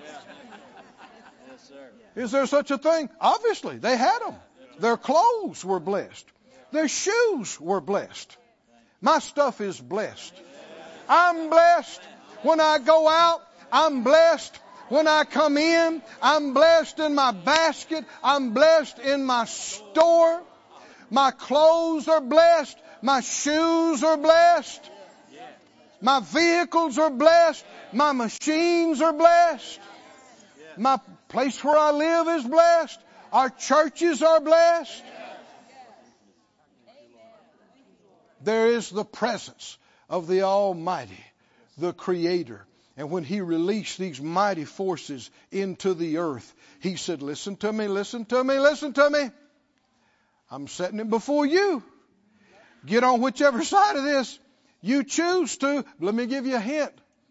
Is there such a thing? Obviously, they had them. Their clothes were blessed. Their shoes were blessed. My stuff is blessed. I'm blessed when I go out. I'm blessed when I come in. I'm blessed in my basket. I'm blessed in my store. My clothes are blessed. My shoes are blessed. My vehicles are blessed. My machines are blessed. My place where I live is blessed. Our churches are blessed. There is the presence of the Almighty, the Creator. And when He released these mighty forces into the earth, He said, listen to me, listen to me, listen to me. I'm setting it before you. Get on whichever side of this you choose to. Let me give you a hint.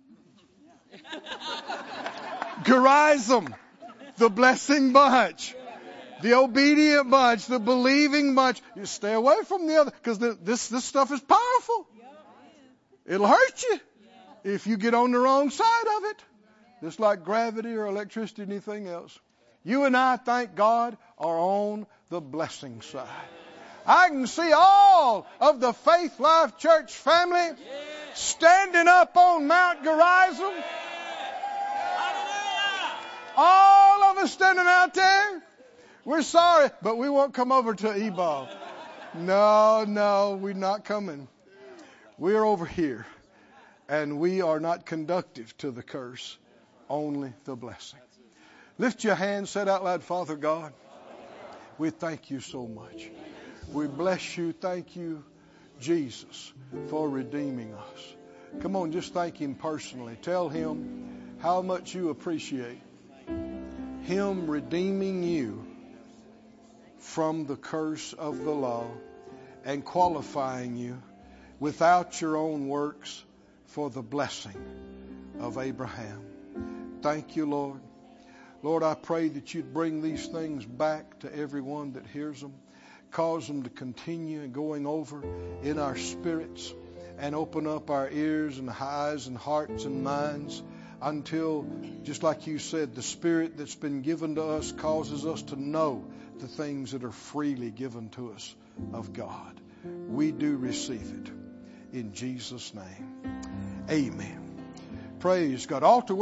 Gerizim, the blessing bunch, the obedient bunch, the believing bunch. You stay away from the other, because this, this stuff is powerful. It'll hurt you if you get on the wrong side of it. Just like gravity or electricity or anything else. You and I, thank God, are on the blessing side. I can see all of the Faith Life Church family standing up on Mount Gerizim. All of us standing out there. We're sorry, but we won't come over to Ebal. No, no, we're not coming. We're over here. And we are not conducive to the curse, only the blessing. Lift your hands, say it out loud, Father God, we thank you so much. We bless you. Thank you, Jesus, for redeeming us. Come on, just thank Him personally. Tell Him how much you appreciate Him redeeming you from the curse of the law and qualifying you without your own works for the blessing of Abraham. Thank you, Lord. Lord, I pray that you'd bring these things back to everyone that hears them. Cause them to continue going over in our spirits and open up our ears and eyes and hearts and minds until, just like you said, the Spirit that's been given to us causes us to know the things that are freely given to us of God. We do receive it. In Jesus' name, amen. Praise God. Altar